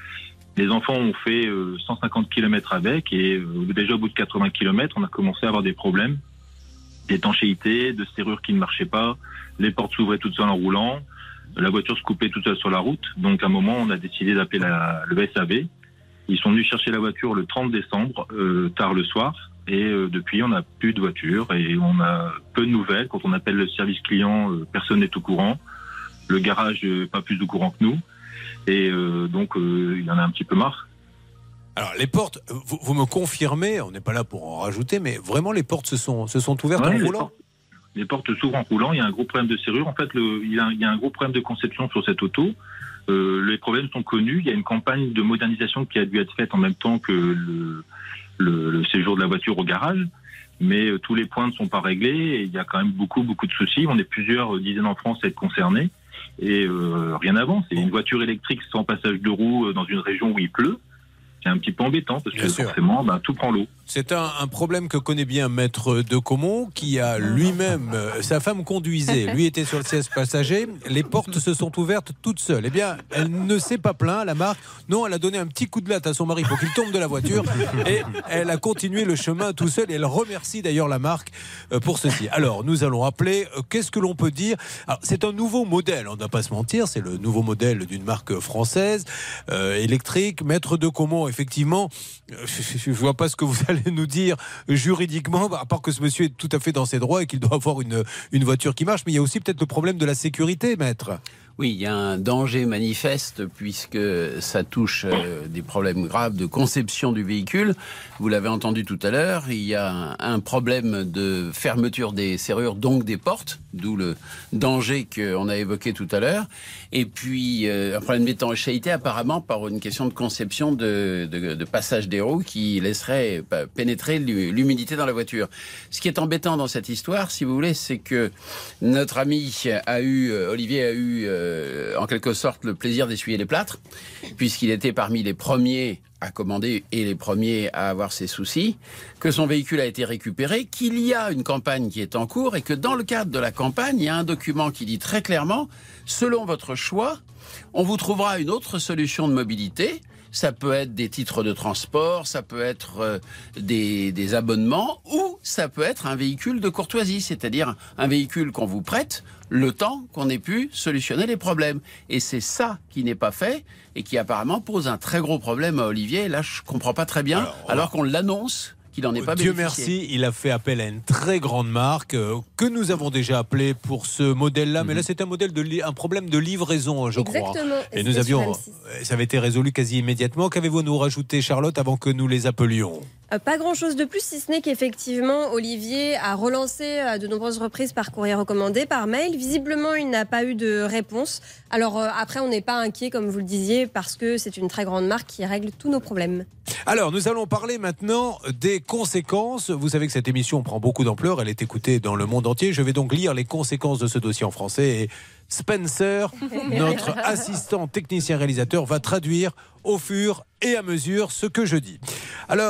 Les enfants ont fait euh, cent cinquante kilomètres avec et euh, déjà au bout de quatre-vingts kilomètres, on a commencé à avoir des problèmes d'étanchéité, de serrures qui ne marchaient pas, les portes s'ouvraient toutes seules en roulant, la voiture se coupait toute seule sur la route. Donc à un moment, on a décidé d'appeler la, le S A V. Ils sont venus chercher la voiture le trente décembre, euh, tard le soir, et euh, depuis, on n'a plus de voiture et on a peu de nouvelles. Quand on appelle le service client, euh, personne n'est au courant. Le garage, euh, pas plus au courant que nous. Et euh, donc, euh, il y en a un petit peu marre. Alors, les portes, vous, vous me confirmez, on n'est pas là pour en rajouter, mais vraiment, les portes se sont, se sont ouvertes ouais, en les roulant portes, les portes s'ouvrent en roulant, il y a un gros problème de serrure. En fait, le, il, y a, il y a un gros problème de conception sur cette auto. Euh, les problèmes sont connus. Il y a une campagne de modernisation qui a dû être faite en même temps que le, le, le séjour de la voiture au garage. Mais euh, tous les points ne sont pas réglés et il y a quand même beaucoup, beaucoup de soucis. On est plusieurs dizaines en France à être concernés. Et euh, rien n'avance. C'est une voiture électrique sans passage de roue dans une région où il pleut. C'est un petit peu embêtant parce Bien que sûr. forcément, bah, tout prend l'eau. C'est un, un problème que connaît bien Maître de Caumont, qui a lui-même, euh, sa femme conduisait, lui était sur le siège passager, les portes se sont ouvertes toutes seules. Eh bien, elle ne s'est pas plaint, la marque. Non, elle a donné un petit coup de latte à son mari pour qu'il tombe de la voiture et elle a continué le chemin tout seul et elle remercie d'ailleurs la marque euh, pour ceci. Alors, nous allons appeler, euh, qu'est-ce que l'on peut dire? Alors, c'est un nouveau modèle, on ne va pas se mentir, c'est le nouveau modèle d'une marque française, euh, électrique. Maître de Caumont, effectivement, euh, je ne vois pas ce que vous allez nous dire juridiquement, à part que ce monsieur est tout à fait dans ses droits et qu'il doit avoir une, une voiture qui marche, mais il y a aussi peut-être le problème de la sécurité, maître. Oui, il y a un danger manifeste puisque ça touche euh, des problèmes graves de conception du véhicule. Vous l'avez entendu tout à l'heure, il y a un, un problème de fermeture des serrures, donc des portes, d'où le danger qu'on a évoqué tout à l'heure. Et puis euh, un problème d'étanchéité apparemment par une question de conception de, de, de passage des roues qui laisserait pénétrer l'humidité dans la voiture. Ce qui est embêtant dans cette histoire, si vous voulez, c'est que notre ami a eu, Olivier a eu euh, en quelque sorte le plaisir d'essuyer les plâtres, puisqu'il était parmi les premiers à commander et les premiers à avoir ces soucis, que son véhicule a été récupéré, qu'il y a une campagne qui est en cours et que dans le cadre de la campagne, il y a un document qui dit très clairement, selon votre choix, on vous trouvera une autre solution de mobilité. Ça peut être des titres de transport, ça peut être euh, des, des abonnements ou ça peut être un véhicule de courtoisie, c'est-à-dire un véhicule qu'on vous prête le temps qu'on ait pu solutionner les problèmes. Et c'est ça qui n'est pas fait et qui apparemment pose un très gros problème à Olivier. Et là, je ne comprends pas très bien, alors, alors qu'on l'annonce qu'il n'en est pas Dieu bénéficié. merci, il a fait appel à une très grande marque euh, que nous avons déjà appelée pour ce modèle-là. Mm-hmm. Mais là, c'est un modèle de li- un problème de livraison, je Exactement. crois. Et Et nous c'était avions, sur M six. ça avait été résolu quasi immédiatement. Qu'avez-vous à nous rajouter, Charlotte, avant que nous les appelions? Euh, Pas grand-chose de plus, si ce n'est qu'effectivement, Olivier a relancé à de nombreuses reprises par courrier recommandé, par mail. Visiblement, il n'a pas eu de réponse. Alors euh, après, on n'est pas inquiet, comme vous le disiez, parce que c'est une très grande marque qui règle tous nos problèmes. Alors, nous allons parler maintenant des conséquences. Vous savez que cette émission prend beaucoup d'ampleur. Elle est écoutée dans le monde entier. Je vais donc lire les conséquences de ce dossier en français. Et Spencer, notre assistant technicien réalisateur, va traduire au fur et à mesure ce que je dis. Alors,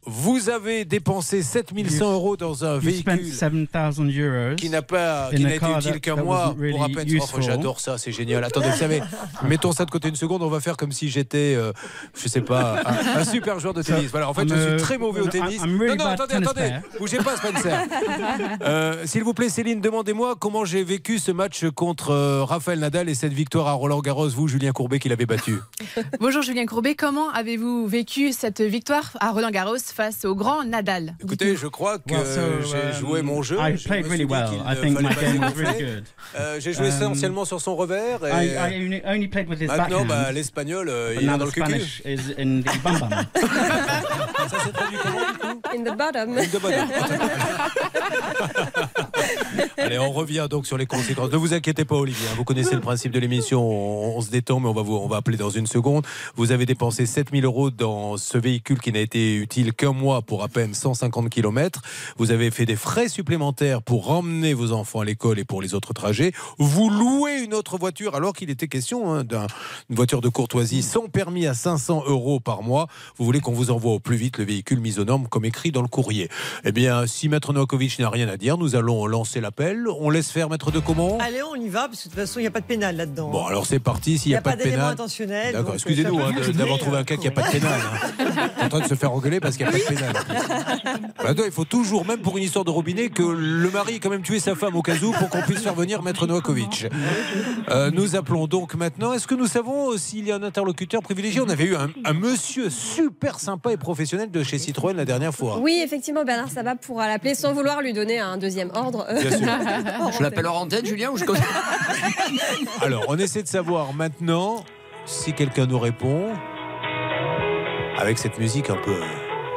vous avez dépensé sept mille cent euros dans un You spent véhicule seven thousand euros qui n'a pas, in qui a n'a été car utile that- qu'un that mois wasn't really pour à peine. useful. Oh, j'adore ça, c'est génial. Attendez, vous savez, mettons ça de côté une seconde, on va faire comme si j'étais, euh, je sais pas, un, un super joueur de tennis. Voilà, en fait, I'm je a- suis très mauvais au tennis. I'm really non, non, bad attendez, tennis attendez, player. bougez pas, Spencer. Euh, S'il vous plaît, Céline, demandez-moi comment j'ai vécu ce match contre euh, Raphaël Nadal et cette victoire à Roland-Garros, vous, Julien Courbet, qui l'avait battu. Bonjour Julien Courbet, comment avez-vous vécu cette victoire à Roland-Garros face au grand Nadal? Écoutez, je crois que Well, so, j'ai um, joué mon jeu. I Je played me really suis dit well. qu'il I ne think fallait my pas game was dégonfler. really good. Euh, j'ai joué Um, essentiellement sur son revers. Et I, I only, only played with his maintenant, backhand. bah, l'espagnol, euh, but il now est dans le the cul. Spanish is in the bum bum. Ça s'est traduit comment, du coup? In the bottom. In the bottom. Allez, on revient donc sur les conséquences. Ne vous inquiétez pas, Olivier. Vous connaissez le principe de l'émission. On, on se détend, mais on va, vous, on va appeler dans une seconde. Vous avez dépensé sept mille euros dans ce véhicule qui n'a été utile qu'un mois pour à peine cent cinquante kilomètres. Vous avez fait des frais supplémentaires pour emmener vos enfants à l'école et pour les autres trajets. Vous louez une autre voiture alors qu'il était question hein, d'une voiture de courtoisie sans permis à cinq cents euros par mois. Vous voulez qu'on vous envoie au plus vite le véhicule mis aux normes comme écrit dans le courrier. Eh bien, si Maître Novakovic n'a rien à dire, nous allons lancer l'appel. On laisse faire Maître de Comont. Allez, on y va, parce que de toute façon, il n'y a pas de pénal là-dedans. Bon, alors c'est parti. S'il il n'y a, pas de d'éléments pénal. intentionnels. D'accord, donc, excusez-nous ça hein, peut de- d'avoir fonctionner. trouvé un cas qui n'a pas de pénal. Hein. En train de se faire engueuler parce qu'il n'y a pas de pénal. Bah, attends, il faut toujours, même pour une histoire de robinet, que le mari ait quand même tué sa femme au cas où pour qu'on puisse faire venir Maître Novakovic. Euh, nous appelons donc maintenant. Est-ce que nous savons euh, s'il y a un interlocuteur privilégié? On avait eu un, un monsieur super sympa et professionnel de chez Citroën la dernière fois. Oui, effectivement, Bernard Sabat pourra l'appeler sans vouloir lui donner un deuxième ordre. Bien sûr. Je l'appelle hors antenne, Julien, ou je Alors, on essaie de savoir maintenant si quelqu'un nous répond avec cette musique un peu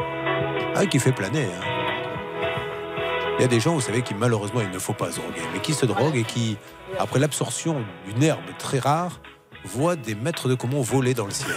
ah, qui fait planer. Hein. Il y a des gens, vous savez, qui malheureusement il ne faut pas se droguer, mais qui se droguent et qui, après l'absorption d'une herbe très rare, voient des maîtres de Comont voler dans le ciel.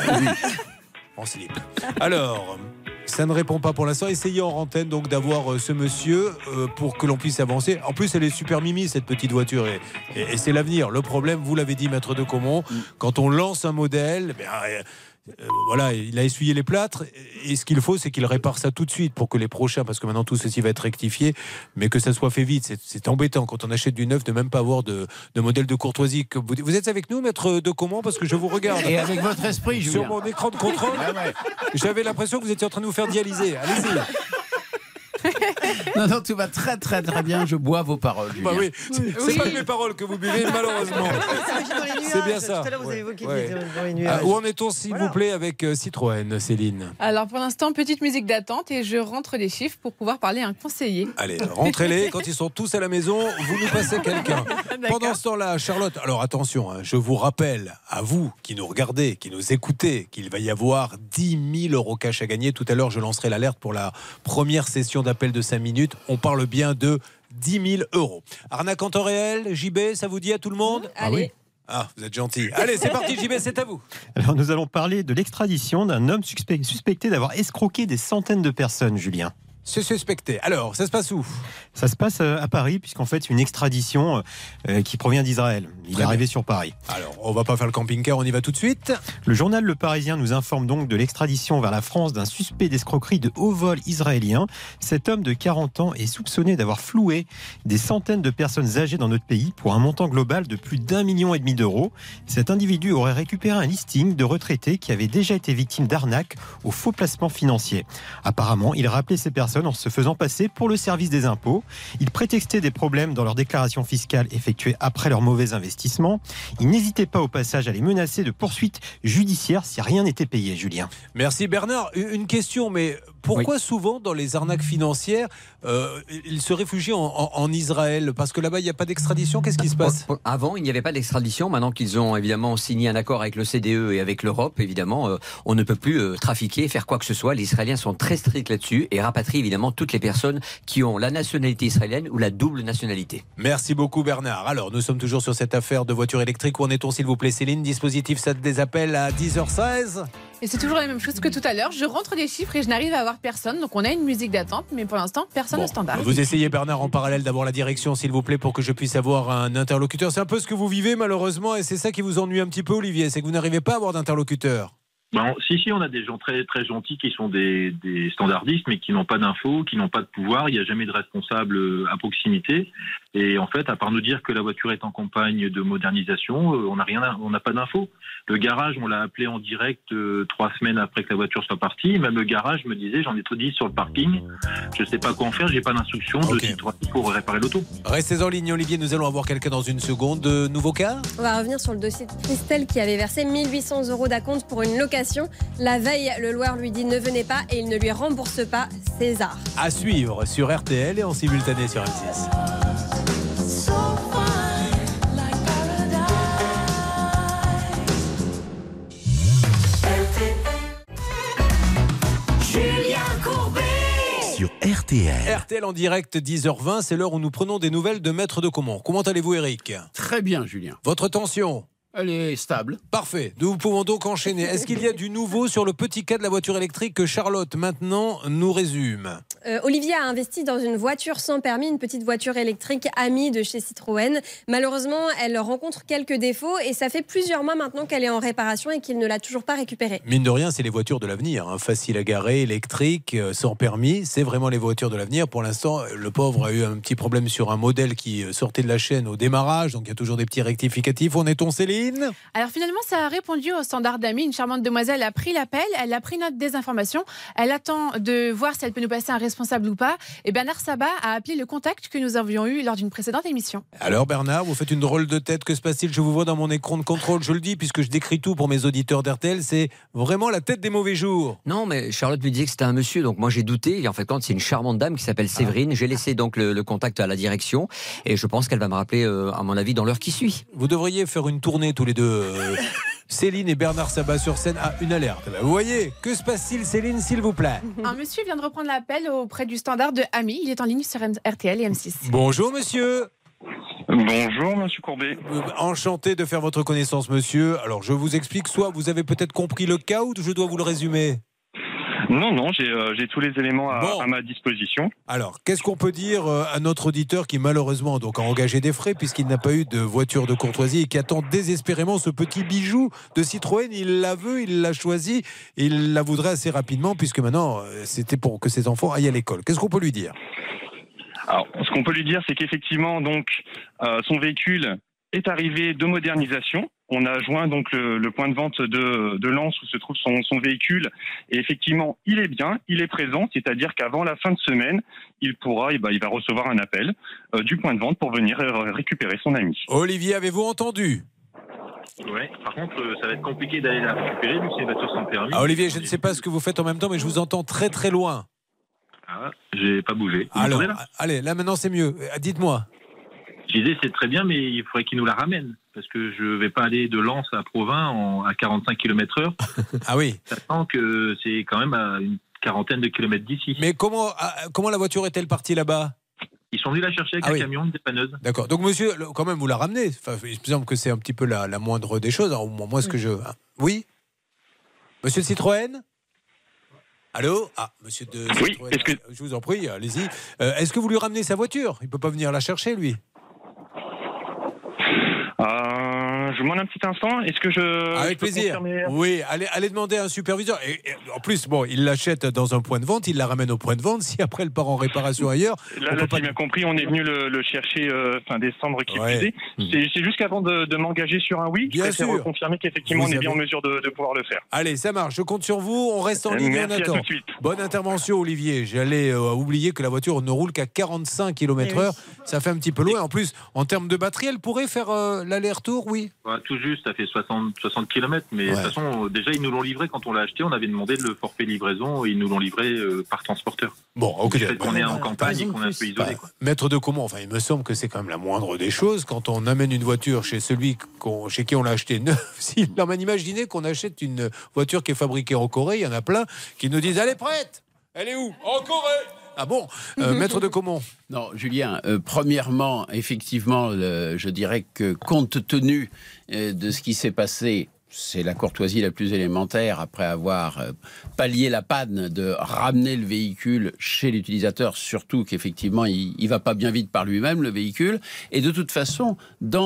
En slip. Alors. Ça ne répond pas pour l'instant. Essayez en antenne donc d'avoir euh, ce monsieur euh, pour que l'on puisse avancer. En plus, elle est super mimi cette petite voiture et, et, et c'est l'avenir. Le problème, vous l'avez dit, Maître de Comont, quand on lance un modèle, ben, euh, euh, voilà, il a essuyé les plâtres et ce qu'il faut, c'est qu'il répare ça tout de suite pour que les prochains, parce que maintenant tout ceci va être rectifié, mais que ça soit fait vite. C'est, c'est embêtant quand on achète du neuf de même pas avoir de, de modèle de courtoisie. Que vous, vous êtes avec nous, Maître de Comont, parce que je vous regarde. Et avec votre esprit, Julien. Sur mon écran de contrôle, Ah ouais. j'avais l'impression que vous étiez en train de vous faire dialyser. Allez-y. Non, non, tout va très très très bien. Je bois vos paroles, Julien. Bah oui, c'est, c'est pas de mes paroles que vous buvez, malheureusement. C'est bien ça. Tout à l'heure, vous avez évoqué Ouais. des- dans les nuages. Ah, où en est-on, s'il vous plaît, avec euh, Citroën, Céline? Alors pour l'instant, petite musique d'attente et je rentre les chiffres pour pouvoir parler à un conseiller. Allez, rentrez-les. Quand ils sont tous à la maison, vous nous passez quelqu'un. Pendant ce temps-là, Charlotte, alors attention, hein, je vous rappelle, à vous qui nous regardez, qui nous écoutez, qu'il va y avoir dix mille euros cash à gagner. Tout à l'heure, je lancerai l'alerte pour la première session d'appel de cinq minutes. On parle bien de dix mille euros. Arnaque en temps réel, J B, ça vous dit à tout le monde? Ah oui. Ah, vous êtes gentil. Allez, c'est parti, J B, c'est à vous. Alors nous allons parler de l'extradition d'un homme suspect- suspecté d'avoir escroqué des centaines de personnes, Julien. C'est suspecté. Alors, ça se passe où? Ça se passe euh, à Paris, puisqu'en fait, une extradition euh, qui provient d'Israël. Il Très est arrivé bien. sur Paris. Alors, on va pas faire le camping-car, on y va tout de suite. Le journal Le Parisien nous informe donc de l'extradition vers la France d'un suspect d'escroquerie de haut vol israélien. Cet homme de quarante ans est soupçonné d'avoir floué des centaines de personnes âgées dans notre pays pour un montant global de plus d'un million et demi d'euros. Cet individu aurait récupéré un listing de retraités qui avaient déjà été victimes d'arnaques aux faux placements financiers. Apparemment, il rappelait ces personnes en se faisant passer pour le service des impôts. Il prétextait des problèmes dans leur déclaration fiscale effectuée après leur mauvais investissement. Il n'hésitait pas au passage à les menacer de poursuites judiciaires si rien n'était payé, Julien. Merci Bernard. Une question, mais pourquoi oui. souvent dans les arnaques financières, euh, ils se réfugient en, en, en Israël? Parce que là-bas, il n'y a pas d'extradition. Qu'est-ce qui se passe? Avant, il n'y avait pas d'extradition. Maintenant qu'ils ont évidemment signé un accord avec le C D E et avec l'Europe, évidemment, euh, on ne peut plus euh, trafiquer, faire quoi que ce soit. Les Israéliens sont très stricts là-dessus et rapatrient évidemment toutes les personnes qui ont la nationalité israélienne ou la double nationalité. Merci beaucoup Bernard. Alors, nous sommes toujours sur cette affaire de voiture électrique. Où en est-on, s'il vous plaît, Céline? Dispositif, ça des appels à dix heures seize. Et c'est toujours la même chose que tout à l'heure. Je rentre les chiffres et je n'arrive à avoir personne. Donc on a une musique d'attente, mais pour l'instant, personne bon, au standard. Vous essayez, Bernard, en parallèle d'avoir la direction, s'il vous plaît, pour que je puisse avoir un interlocuteur. C'est un peu ce que vous vivez, malheureusement, et c'est ça qui vous ennuie un petit peu, Olivier, c'est que vous n'arrivez pas à avoir d'interlocuteur. Bon, si, si, on a des gens très, très gentils qui sont des, des standardistes, mais qui n'ont pas d'infos, qui n'ont pas de pouvoir. Il n'y a jamais de responsable à proximité. Et en fait, à part nous dire que la voiture est en campagne de modernisation, on n'a rien, à, on n'a pas d'infos. Le garage, on l'a appelé en direct euh, trois semaines après que la voiture soit partie. Même le garage me disait, j'en ai trop dit sur le parking. Je ne sais pas quoi en faire, j'ai pas d'instruction de Ok. Citroën pour réparer l'auto. Restez en ligne, Olivier, nous allons avoir quelqu'un dans une seconde. De nouveau cas? On va revenir sur le dossier de Christelle qui avait versé mille huit cents euros d'acompte pour une location. La veille, le loueur lui dit ne venez pas et il ne lui rembourse pas. César. À suivre sur R T L et en simultané sur M six. Julien Courbet. Sur R T L. R T L en direct, dix heures vingt, c'est l'heure où nous prenons des nouvelles de Maître de Comont. Comment allez-vous, Eric? Très bien, Julien. Votre tension? Elle est stable. Parfait. Nous pouvons donc enchaîner. Est-ce qu'il y a du nouveau sur le petit cas de la voiture électrique que Charlotte maintenant nous résume? Euh, Olivier a investi dans une voiture sans permis, une petite voiture électrique amie de chez Citroën. Malheureusement, elle rencontre quelques défauts et ça fait plusieurs mois maintenant qu'elle est en réparation et qu'il ne l'a toujours pas récupérée. Mine de rien, c'est les voitures de l'avenir. Hein. Facile à garer, électrique, euh, sans permis. C'est vraiment les voitures de l'avenir. Pour l'instant, le pauvre a eu un petit problème sur un modèle qui sortait de la chaîne au démarrage. Donc il y a toujours des petits rectificatifs. On est-on, Céline? Alors finalement, ça a répondu au standard d'amis. Une charmante demoiselle a pris l'appel, elle a pris note des informations. Elle attend de voir si elle peut nous passer un responsable ou pas. Et Bernard Sabat a appelé le contact que nous avions eu lors d'une précédente émission. Alors Bernard, vous faites une drôle de tête. Que se passe-t-il? Je vous vois dans mon écran de contrôle. Je le dis puisque je décris tout pour mes auditeurs d'R T L. C'est vraiment la tête des mauvais jours. Non, mais Charlotte me disait que c'était un monsieur, donc moi j'ai douté. Et en fait, quand c'est une charmante dame qui s'appelle Séverine, j'ai laissé donc le, le contact à la direction. Et je pense qu'elle va me rappeler, euh, à mon avis, dans l'heure qui suit. Vous devriez faire une tournée tous les deux. Euh, Céline et Bernard Sabat sur scène. Ah, une alerte. Vous voyez, que se passe-t-il, Céline, s'il vous plaît? Un monsieur vient de reprendre l'appel auprès du standard de Ami. Il est en ligne sur R T L et M six. Bonjour, monsieur. Bonjour, monsieur Courbet. Enchanté de faire votre connaissance, monsieur. Alors, je vous explique, soit vous avez peut-être compris le cas ou je dois vous le résumer? Non, non, j'ai euh, j'ai tous les éléments à, Bon. à ma disposition. Alors, qu'est-ce qu'on peut dire euh, à notre auditeur qui malheureusement donc, a engagé des frais puisqu'il n'a pas eu de voiture de courtoisie et qui attend désespérément ce petit bijou de Citroën? Il la veut, il l'a choisi et il la voudrait assez rapidement puisque maintenant euh, c'était pour que ses enfants aillent à l'école. Qu'est-ce qu'on peut lui dire? Alors, ce qu'on peut lui dire, c'est qu'effectivement, donc, euh, son véhicule est arrivé de modernisation. On a joint donc le, le point de vente de, de Lens où se trouve son, son véhicule. Et effectivement, il est bien, il est présent. C'est-à-dire qu'avant la fin de semaine, il pourra, et ben, il va recevoir un appel euh, du point de vente pour venir euh, récupérer son ami. Olivier, avez-vous entendu? Ouais. Par contre, euh, ça va être compliqué d'aller la récupérer, vu que c'est une voiture sans permis. Ah, Olivier, je ne sais pas ce que vous faites en même temps, mais je vous entends très très loin. Ah, j'ai pas bougé. Vous Alors, m'entendez, là allez, là maintenant c'est mieux. Euh, Dites-moi. Je disais, c'est très bien, mais il faudrait qu'il nous la ramène. Parce que je vais pas aller de Lens à Provins en, à quarante-cinq kilomètres heure. Ah oui. Sachant que c'est quand même à une quarantaine de kilomètres d'ici. Mais comment, ah, comment la voiture est-elle partie là-bas? Ils sont venus la chercher avec Ah un oui. camion, une dépanneuse. D'accord. Donc, monsieur, le- quand même, vous la ramenez. Enfin, il me semble que c'est un petit peu la, la moindre des choses. Alors, moi, ce que je. Oui. Monsieur de Citroën? Allô? Ah, monsieur de Oui, Citroën. est-ce que- Je vous en prie, allez-y. Euh, est-ce que vous lui ramenez sa voiture? Il peut pas venir la chercher, lui. Euh, je vous demande un petit instant. Est-ce que je. Avec je peux plaisir. confirmer- Oui, allez, allez demander à un superviseur. Et, et en plus, bon, il l'achète dans un point de vente, il la ramène au point de vente. Si après elle part en réparation ailleurs, Là, on là peut pas. si j'ai bien compris, on est venu le, le chercher euh, fin décembre qui Ouais. plus est. C'est c'est juste qu'avant de, de m'engager sur un oui, Bien je préfère sûr. confirmer qu'effectivement Vous on est bien avez- en mesure de, de pouvoir le faire. Allez, ça marche. Je compte sur vous. On reste en Euh, ligne. merci, on à attend. tout de suite. Bonne intervention, Olivier. J'allais euh, oublier que la voiture ne roule qu'à quarante-cinq kilomètres heure. Ça fait un petit peu loin. En plus, en termes de batterie, elle pourrait faire euh, l'aller-retour, oui. Ouais, tout juste, ça fait soixante, soixante kilomètres. Mais de Ouais. toute façon, euh, déjà, ils nous l'ont livré quand on l'a acheté. On avait demandé le forfait livraison et ils nous l'ont livré euh, par transporteur. Bon, ok. Du fait qu'on est en campagne et qu'on est un peu isolé. Quoi. Maître de comment? Enfin, il me semble que c'est quand même la moindre des choses. Quand on amène une voiture chez celui qu'on- chez qui on l'a acheté neuf, s'il l'emmène, imaginez qu'on achète une voiture qui est fabriquée en Corée, il y en a plein qui nous disent « Elle est prête !» Elle est où? En Corée. Ah bon? Euh, Maître de Comont? Non, Julien, euh, premièrement, effectivement, le- je dirais que compte tenu euh, de ce qui s'est passé, c'est la courtoisie la plus élémentaire après avoir euh, pallié la panne de ramener le véhicule chez l'utilisateur, surtout qu'effectivement, il ne va pas bien vite par lui-même, le véhicule. Et de toute façon, dans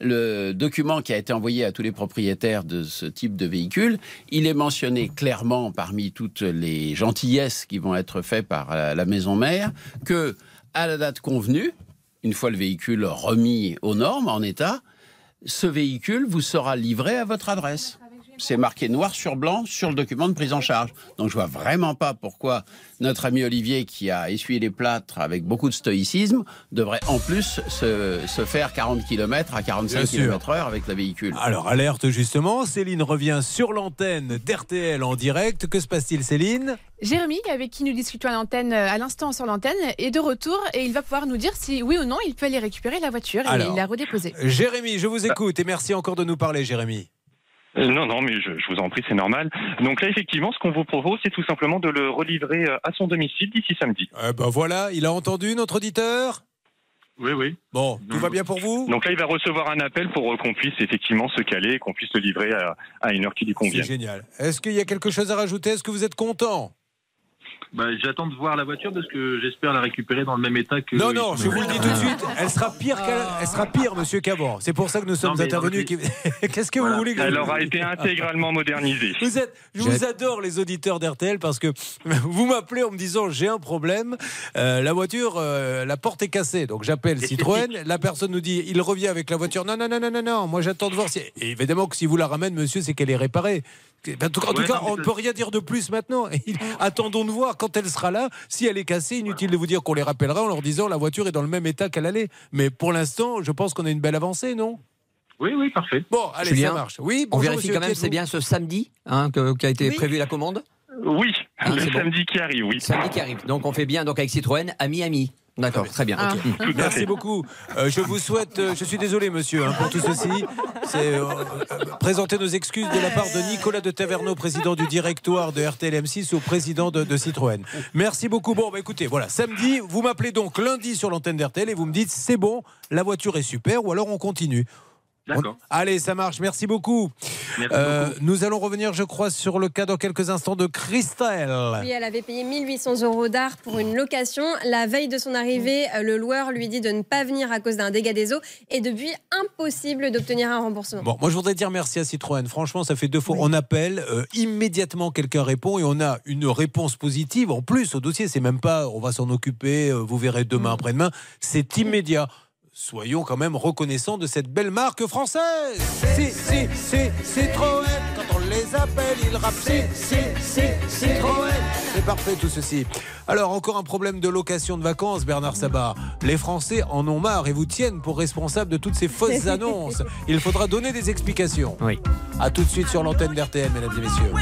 le document qui a été envoyé à tous les propriétaires de ce type de véhicule, il est mentionné clairement parmi toutes les gentillesses qui vont être faites par la maison mère que, à la date convenue, une fois le véhicule remis aux normes, en état, ce véhicule vous sera livré à votre adresse. C'est marqué noir sur blanc sur le document de prise en charge. Donc je vois vraiment pas pourquoi notre ami Olivier, qui a essuyé les plâtres avec beaucoup de stoïcisme, devrait en plus se, se faire quarante kilomètres à quarante-cinq kilomètres heure avec le véhicule. Alors alerte justement, Céline revient sur l'antenne d'R T L en direct. Que se passe-t-il, Céline ? Jérémy, avec qui nous discutons à l'antenne, à l'instant sur l'antenne, est de retour et il va pouvoir nous dire si oui ou non il peut aller récupérer la voiture. Alors, et il l'a redéposée. Jérémy, je vous écoute et merci encore de nous parler, Jérémy. Euh, non, non, mais je, je vous en prie, c'est normal. Donc là, effectivement, ce qu'on vous propose, c'est tout simplement de le relivrer à son domicile d'ici samedi. Euh, ben voilà, il a entendu notre auditeur ? Oui, oui. Bon, tout va bien pour vous ? Donc là, il va recevoir un appel pour qu'on puisse effectivement se caler et qu'on puisse le livrer à, à une heure qui lui convient. C'est génial. Est-ce qu'il y a quelque chose à rajouter ? Est-ce que vous êtes content ? Bah, j'attends de voir la voiture parce que j'espère la récupérer dans le même état que... Non, non, je vous le dis tout de suite, elle sera pire, qu'à- elle sera pire, monsieur, qu'avant. C'est pour ça que nous sommes Non, mais intervenus. non, Qu'est-ce que Voilà. vous voulez que Elle je- aura été intégralement modernisée. Vous êtes, je vous adore, les auditeurs d'R T L, parce que vous m'appelez en me disant j'ai un problème. Euh, la voiture, euh, la porte est cassée. Donc j'appelle Citroën. La personne nous dit il revient avec la voiture. Non, non, non, non, non, non. Moi j'attends de voir. Si... Et évidemment que si vous la ramène, monsieur, c'est qu'elle est réparée. En tout, en tout Ouais, cas, non, mais on ne ça- peut rien dire de plus maintenant. Il- Attendons de voir quand elle sera là. Si elle est cassée, inutile de vous dire qu'on les rappellera en leur disant la voiture est dans le même état qu'elle allait. Mais pour l'instant, je pense qu'on a une belle avancée, non ? Oui, oui, parfait. Bon, allez, Julien, ça marche. Oui, on bonjour, vérifie monsieur, quand même, qui c'est êtes-vous bien ce samedi hein, que- qu'a été Oui. prévu la commande. Oui, Ah, le c'est bon. samedi qui arrive, oui. Samedi qui arrive. Donc on fait bien donc avec Citroën, ami-ami. D'accord, très bien. Ah. Ok. Tout à Merci fait. beaucoup. Euh, je vous souhaite, euh, je suis désolé monsieur hein, pour tout ceci. C'est euh, euh, présenter nos excuses de la part de Nicolas de Taverneau, président du directoire de R T L M six, au président de, de Citroën. Merci beaucoup. Bon, bah écoutez, voilà, samedi, vous m'appelez donc lundi sur l'antenne d'R T L et vous me dites c'est bon, la voiture est super, ou alors on continue. D'accord. On- Allez, ça marche. Merci beaucoup. Merci Euh, beaucoup. nous allons revenir, je crois, sur le cas dans quelques instants de Christelle. Oui, elle avait payé mille huit cents euros d'art pour une location. La veille de son arrivée, euh, le loueur lui dit de ne pas venir à cause d'un dégât des eaux et depuis, impossible d'obtenir un remboursement. Bon, moi je voudrais dire merci à Citroën. Franchement, ça fait deux fois. On appelle, euh, immédiatement quelqu'un répond et on a une réponse positive en plus au dossier. C'est même pas on va s'en occuper, euh, vous verrez demain, après-demain. C'est immédiat. Soyons quand même reconnaissants de cette belle marque française. Si, si, si, Citroën. Quand on les appelle, ils rappent. Si, si, si, Citroën. C'est parfait tout ceci. Alors, encore un problème de location de vacances, Bernard Sabat. Les Français en ont marre et vous tiennent pour responsable de toutes ces fausses annonces. Il faudra donner des explications. Oui. A tout de suite sur l'antenne d'R T L, mesdames et messieurs.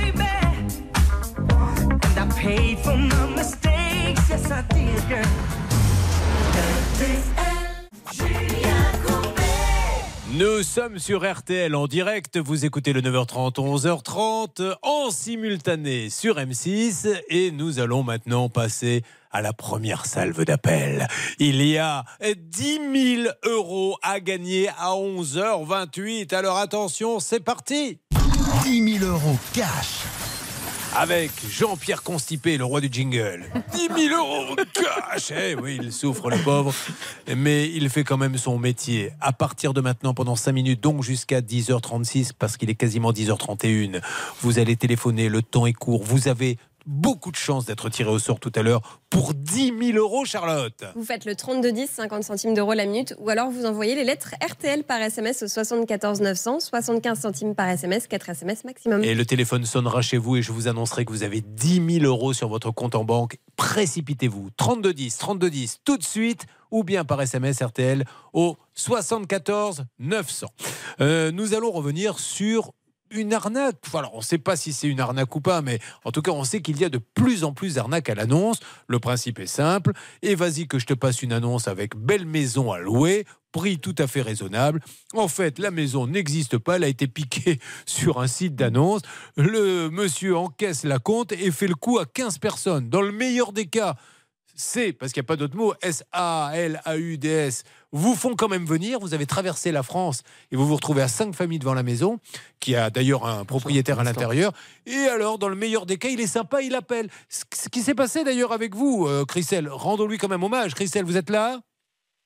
Nous sommes sur R T L en direct, vous écoutez le neuf heures trente, onze heures trente en simultané sur M six et nous allons maintenant passer à la première salve d'appel. Il y a dix mille euros à gagner à onze heures vingt-huit, alors attention, c'est parti. dix mille euros cash. Avec Jean-Pierre Constipé, le roi du jingle. dix mille euros cash. Eh oui, il souffre, le pauvre. Mais il fait quand même son métier. À partir de maintenant, pendant cinq minutes, donc jusqu'à dix heures trente-six, parce qu'il est quasiment dix heures trente et une, vous allez téléphoner, le temps est court. Vous avez beaucoup de chance d'être tiré au sort tout à l'heure pour dix mille euros, Charlotte. Vous faites le trente-deux dix, cinquante centimes d'euros la minute, ou alors vous envoyez les lettres R T L par S M S au soixante-quatorze neuf cents, soixante-quinze centimes par S M S, quatre S M S maximum. Et le téléphone sonnera chez vous et je vous annoncerai que vous avez dix mille euros sur votre compte en banque. Précipitez-vous. trente-deux dix, trente-deux dix, tout de suite, ou bien par S M S R T L au soixante-quatorze neuf cents. Euh, nous allons revenir sur une arnaque. Alors, on ne sait pas si c'est une arnaque ou pas, mais en tout cas, on sait qu'il y a de plus en plus d'arnaques à l'annonce. Le principe est simple. Et vas-y que je te passe une annonce avec belle maison à louer, prix tout à fait raisonnable. En fait, la maison n'existe pas. Elle a été piquée sur un site d'annonce. Le monsieur encaisse la compte et fait le coup à quinze personnes. Dans le meilleur des cas, c'est, parce qu'il n'y a pas d'autre mot, S A L A U D S, vous font quand même venir. Vous avez traversé la France et vous vous retrouvez à cinq familles devant la maison, qui a d'ailleurs un propriétaire à l'intérieur. Et alors, dans le meilleur des cas, il est sympa, il appelle. Ce qui s'est passé d'ailleurs avec vous, euh, Christelle, rendons-lui quand même hommage. Christelle, vous êtes là ?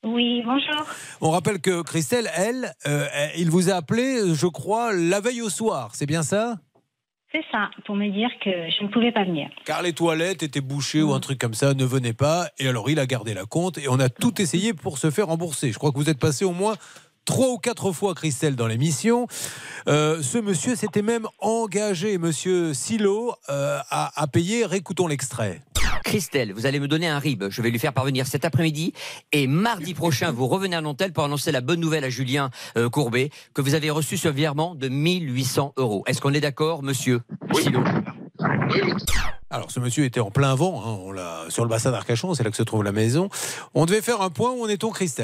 Oui, bonjour. On rappelle que Christelle, elle, euh, il vous a appelé, je crois, la veille au soir. C'est bien ça ? C'est ça, pour me dire que je ne pouvais pas venir. Car les toilettes étaient bouchées mmh. ou un truc comme ça, ne venait pas. Et alors, il a gardé la compte et on a tout essayé pour se faire rembourser. Je crois que vous êtes passé au moins trois ou quatre fois, Christelle, dans l'émission. Euh, ce monsieur s'était même engagé, monsieur Silo, euh, à, à payer. Réécoutons l'extrait. Christelle, vous allez me donner un R I B. Je vais lui faire parvenir cet après-midi. Et mardi prochain, vous revenez à Nantel pour annoncer la bonne nouvelle à Julien euh, Courbet que vous avez reçu ce virement de mille huit cents euros. Est-ce qu'on est d'accord, monsieur Silo ? Alors, ce monsieur était en plein vent, hein, on l'a, sur le bassin d'Arcachon, c'est là que se trouve la maison. On devait faire un point. Où en est-on, Christelle ?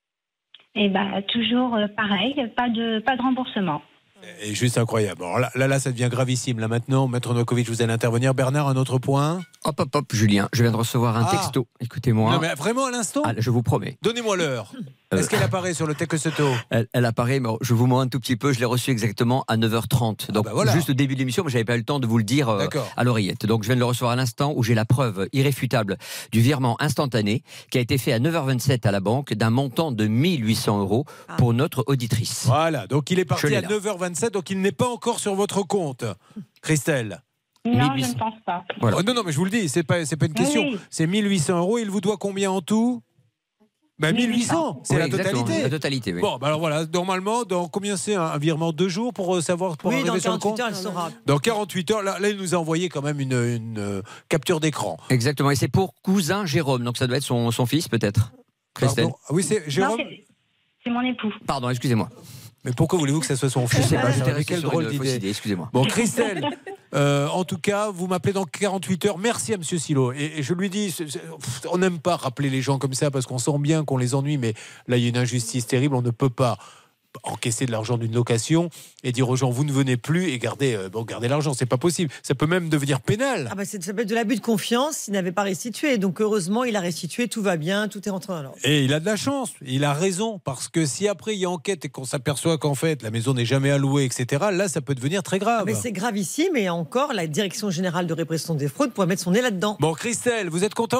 Eh bien, toujours euh, pareil, pas de, pas de remboursement. Et juste incroyable. Alors là, là, là, ça devient gravissime. Là, maintenant, Maître Novakovic, vous allez intervenir. Bernard, un autre point ? Hop, hop, hop, Julien, je viens de recevoir un ah. texto. Écoutez-moi. Non, mais vraiment à l'instant ? Ah, je vous promets. Donnez-moi l'heure. Euh... Est-ce qu'elle apparaît sur le texto ? elle, elle apparaît, mais je vous mens un tout petit peu. Je l'ai reçue exactement à neuf heures trente. Donc, ah bah voilà. Juste au début de l'émission, mais je n'avais pas eu le temps de vous le dire euh, à l'oreillette. Donc, je viens de le recevoir à l'instant où j'ai la preuve irréfutable du virement instantané qui a été fait à neuf heures vingt-sept à la banque d'un montant de mille huit cents euros pour notre auditrice. Voilà. Donc, il est parti à neuf heures vingt-sept. Donc, il n'est pas encore sur votre compte, Christelle. Non, je ne pense pas. Voilà. Non, non, mais je vous le dis, c'est pas, c'est pas une question. Oui. C'est mille huit cents euros. Il vous doit combien en tout ? Ben mille huit cents, c'est oui, la totalité. La totalité, oui. Bon, ben alors voilà, normalement, dans combien c'est un, un virement deux jours pour savoir pour oui, arriver sur le compte ? Oui, dans quarante-huit heures, elle saura. Dans quarante-huit heures, là, là, il nous a envoyé quand même une, une euh, capture d'écran. Exactement, et c'est pour cousin Jérôme, donc ça doit être son, son fils peut-être. Christelle. Pardon. Oui, c'est Jérôme. Non, c'est, c'est mon époux. Pardon, excusez-moi. Mais pourquoi voulez-vous que ça soit son fils ? Je sais pas, j'étais resté quelle sur drôle une d'idée. idée, excusez-moi. Bon, Christelle, euh, en tout cas, vous m'appelez dans quarante-huit heures. Merci à Monsieur Silo. Et, et je lui dis, c'est, c'est, on n'aime pas rappeler les gens comme ça parce qu'on sent bien qu'on les ennuie, mais là, il y a une injustice terrible. On ne peut pas encaisser de l'argent d'une location et dire aux gens vous ne venez plus et garder, euh, bon, garder l'argent, c'est pas possible, ça peut même devenir pénal. Ah bah c'est, ça peut être de l'abus de confiance, il n'avait pas restitué, donc heureusement il a restitué, tout va bien, tout est rentré dans l'ordre. Et il a de la chance, il a raison, parce que si après il y a enquête et qu'on s'aperçoit qu'en fait la maison n'est jamais allouée, et cetera, là ça peut devenir très grave. Ah mais c'est gravissime, et encore la Direction Générale de Répression des Fraudes pourrait mettre son nez là-dedans. Bon, Christelle, vous êtes contente ?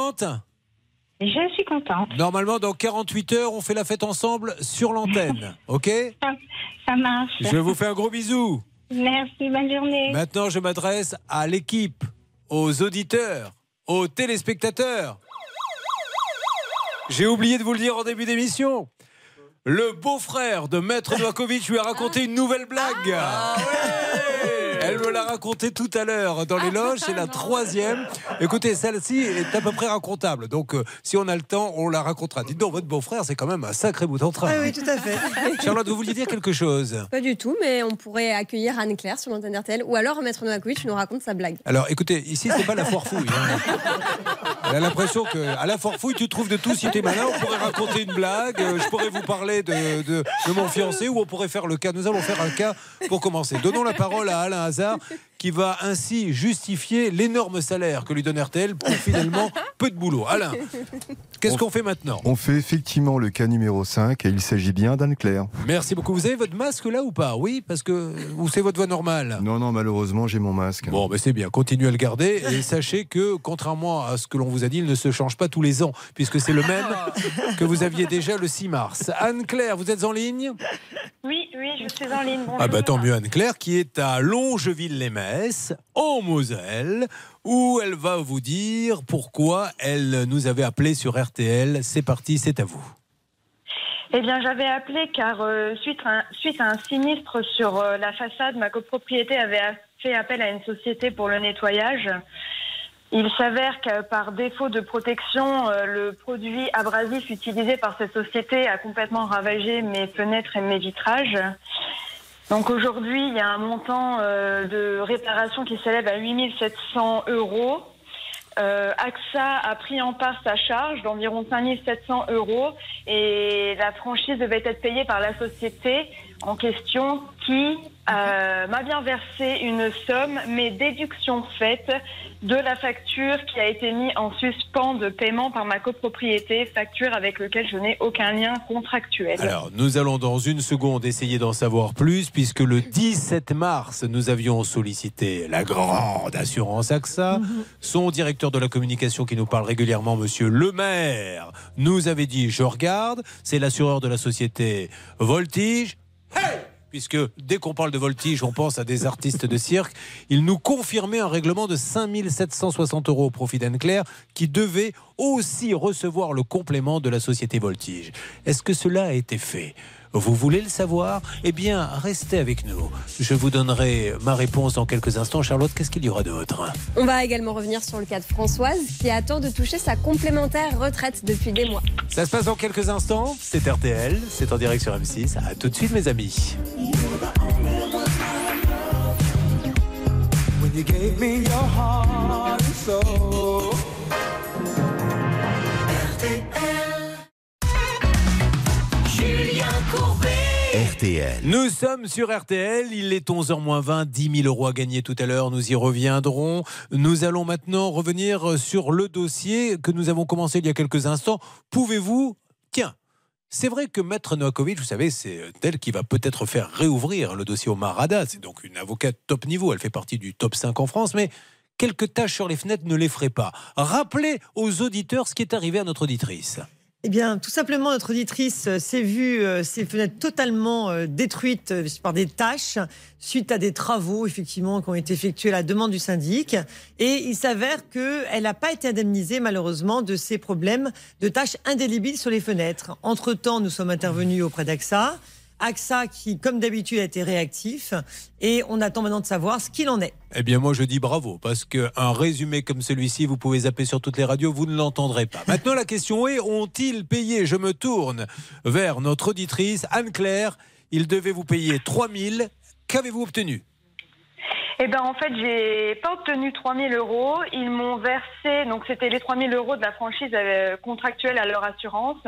Je suis contente. Normalement, dans quarante-huit heures, on fait la fête ensemble sur l'antenne. OK ? Ça, ça marche. Je vous fais un gros bisou. Merci, bonne journée. Maintenant, je m'adresse à l'équipe, aux auditeurs, aux téléspectateurs. J'ai oublié de vous le dire en début d'émission. Le beau-frère de Maître Novakovic lui a raconté une nouvelle blague. Ah ouais. Elle me l'a raconté tout à l'heure dans les loges, c'est la troisième. Écoutez, celle-ci est à peu près racontable. Donc, euh, si on a le temps, on la racontera. Dites donc, votre beau-frère, c'est quand même un sacré bout en train. Ah oui, tout à fait. Charlotte, vous vouliez dire quelque chose ? Pas du tout, mais on pourrait accueillir Anne-Claire sur l'antenne R T L ou alors Maître Novakovic nous raconte sa blague. Alors, écoutez, ici, c'est pas la foire fouille. Hein. Elle a l'impression qu'à la foire fouille, tu trouves de tout. Si t'es malin, on pourrait raconter une blague. Je pourrais vous parler de, de, de mon fiancé ou on pourrait faire le cas. Nous allons faire un cas pour commencer. Donnons la parole à Alain Hazard, qui va ainsi justifier l'énorme salaire que lui donne R T L pour finalement peu de boulot. Alain, qu'est-ce on qu'on fait maintenant ? On fait effectivement le cas numéro cinq et il s'agit bien d'Anne-Claire. Merci beaucoup. Vous avez votre masque là ou pas ? Oui, parce que ou c'est votre voix normale ? Non, non, malheureusement, j'ai mon masque. Bon, ben c'est bien. Continuez à le garder et sachez que, contrairement à ce que l'on vous a dit, il ne se change pas tous les ans puisque c'est le même que vous aviez déjà le six mars. Anne-Claire, vous êtes en ligne ? Oui, oui, je suis en ligne. Bonjour. Ah bah tant mieux, Anne-Claire, qui est à Longeville-les-Metz, en Moselle, où elle va vous dire pourquoi elle nous avait appelé sur R T L. C'est parti, c'est à vous. Eh bien, j'avais appelé car euh, suite, à un, suite à un sinistre sur euh, la façade, ma copropriété avait fait appel à une société pour le nettoyage. Il s'avère que par défaut de protection, euh, le produit abrasif utilisé par cette société a complètement ravagé mes fenêtres et mes vitrages. Donc aujourd'hui, il y a un montant euh, de réparation qui s'élève à huit mille sept cents euros. Euh, A X A a pris en part sa charge d'environ cinq mille sept cents euros et la franchise devait être payée par la société en question qui euh, m'a bien versé une somme, mais déduction faite de la facture qui a été mise en suspens de paiement par ma copropriété, facture avec laquelle je n'ai aucun lien contractuel. Alors, nous allons dans une seconde essayer d'en savoir plus, puisque le dix-sept mars, nous avions sollicité la grande assurance A X A. Mm-hmm. Son directeur de la communication qui nous parle régulièrement, monsieur Le Maire, nous avait dit, je regarde, c'est l'assureur de la société Voltige. Hey! Puisque dès qu'on parle de Voltige, on pense à des artistes de cirque. Il nous confirmait un règlement de cinq mille sept cent soixante euros au profit d'Anne-Claire, qui devait aussi recevoir le complément de la société Voltige. Est-ce que cela a été fait ? Vous voulez le savoir ? Eh bien, restez avec nous. Je vous donnerai ma réponse dans quelques instants. Charlotte, qu'est-ce qu'il y aura d'autre ? On va également revenir sur le cas de Françoise, qui attend de toucher sa complémentaire retraite depuis des mois. Ça se passe dans quelques instants. C'est R T L, c'est en direct sur M six. À tout de suite, mes amis. When you gave me your heart and soul. R T L. Julien Courbet. R T L. Nous sommes sur R T L, il est onze heures moins vingt, dix mille euros à gagner tout à l'heure, nous y reviendrons. Nous allons maintenant revenir sur le dossier que nous avons commencé il y a quelques instants. Pouvez-vous... Tiens, c'est vrai que Maître Novakovic, vous savez, c'est elle qui va peut-être faire réouvrir le dossier Omar Haddad. C'est donc une avocate top niveau, elle fait partie du top cinq en France, mais quelques taches sur les fenêtres ne l'effraient pas. Rappelez aux auditeurs ce qui est arrivé à notre auditrice. Eh bien, tout simplement, notre auditrice s'est vue euh, ses fenêtres totalement euh, détruites euh, par des taches suite à des travaux, effectivement, qui ont été effectués à la demande du syndic. Et il s'avère qu'elle n'a pas été indemnisée, malheureusement, de ces problèmes de taches indélébiles sur les fenêtres. Entre-temps, nous sommes intervenus auprès d'A X A. A X A qui, comme d'habitude, a été réactif. Et on attend maintenant de savoir ce qu'il en est. Eh bien, moi, je dis bravo, parce qu'un résumé comme celui-ci, vous pouvez zapper sur toutes les radios, vous ne l'entendrez pas. Maintenant, la question est, ont-ils payé ? Je me tourne vers notre auditrice, Anne-Claire. Ils devaient vous payer trois mille. Qu'avez-vous obtenu ? Eh ben en fait, j'ai pas obtenu trois mille euros. Ils m'ont versé, donc c'était les trois mille euros de la franchise euh, contractuelle à leur assurance.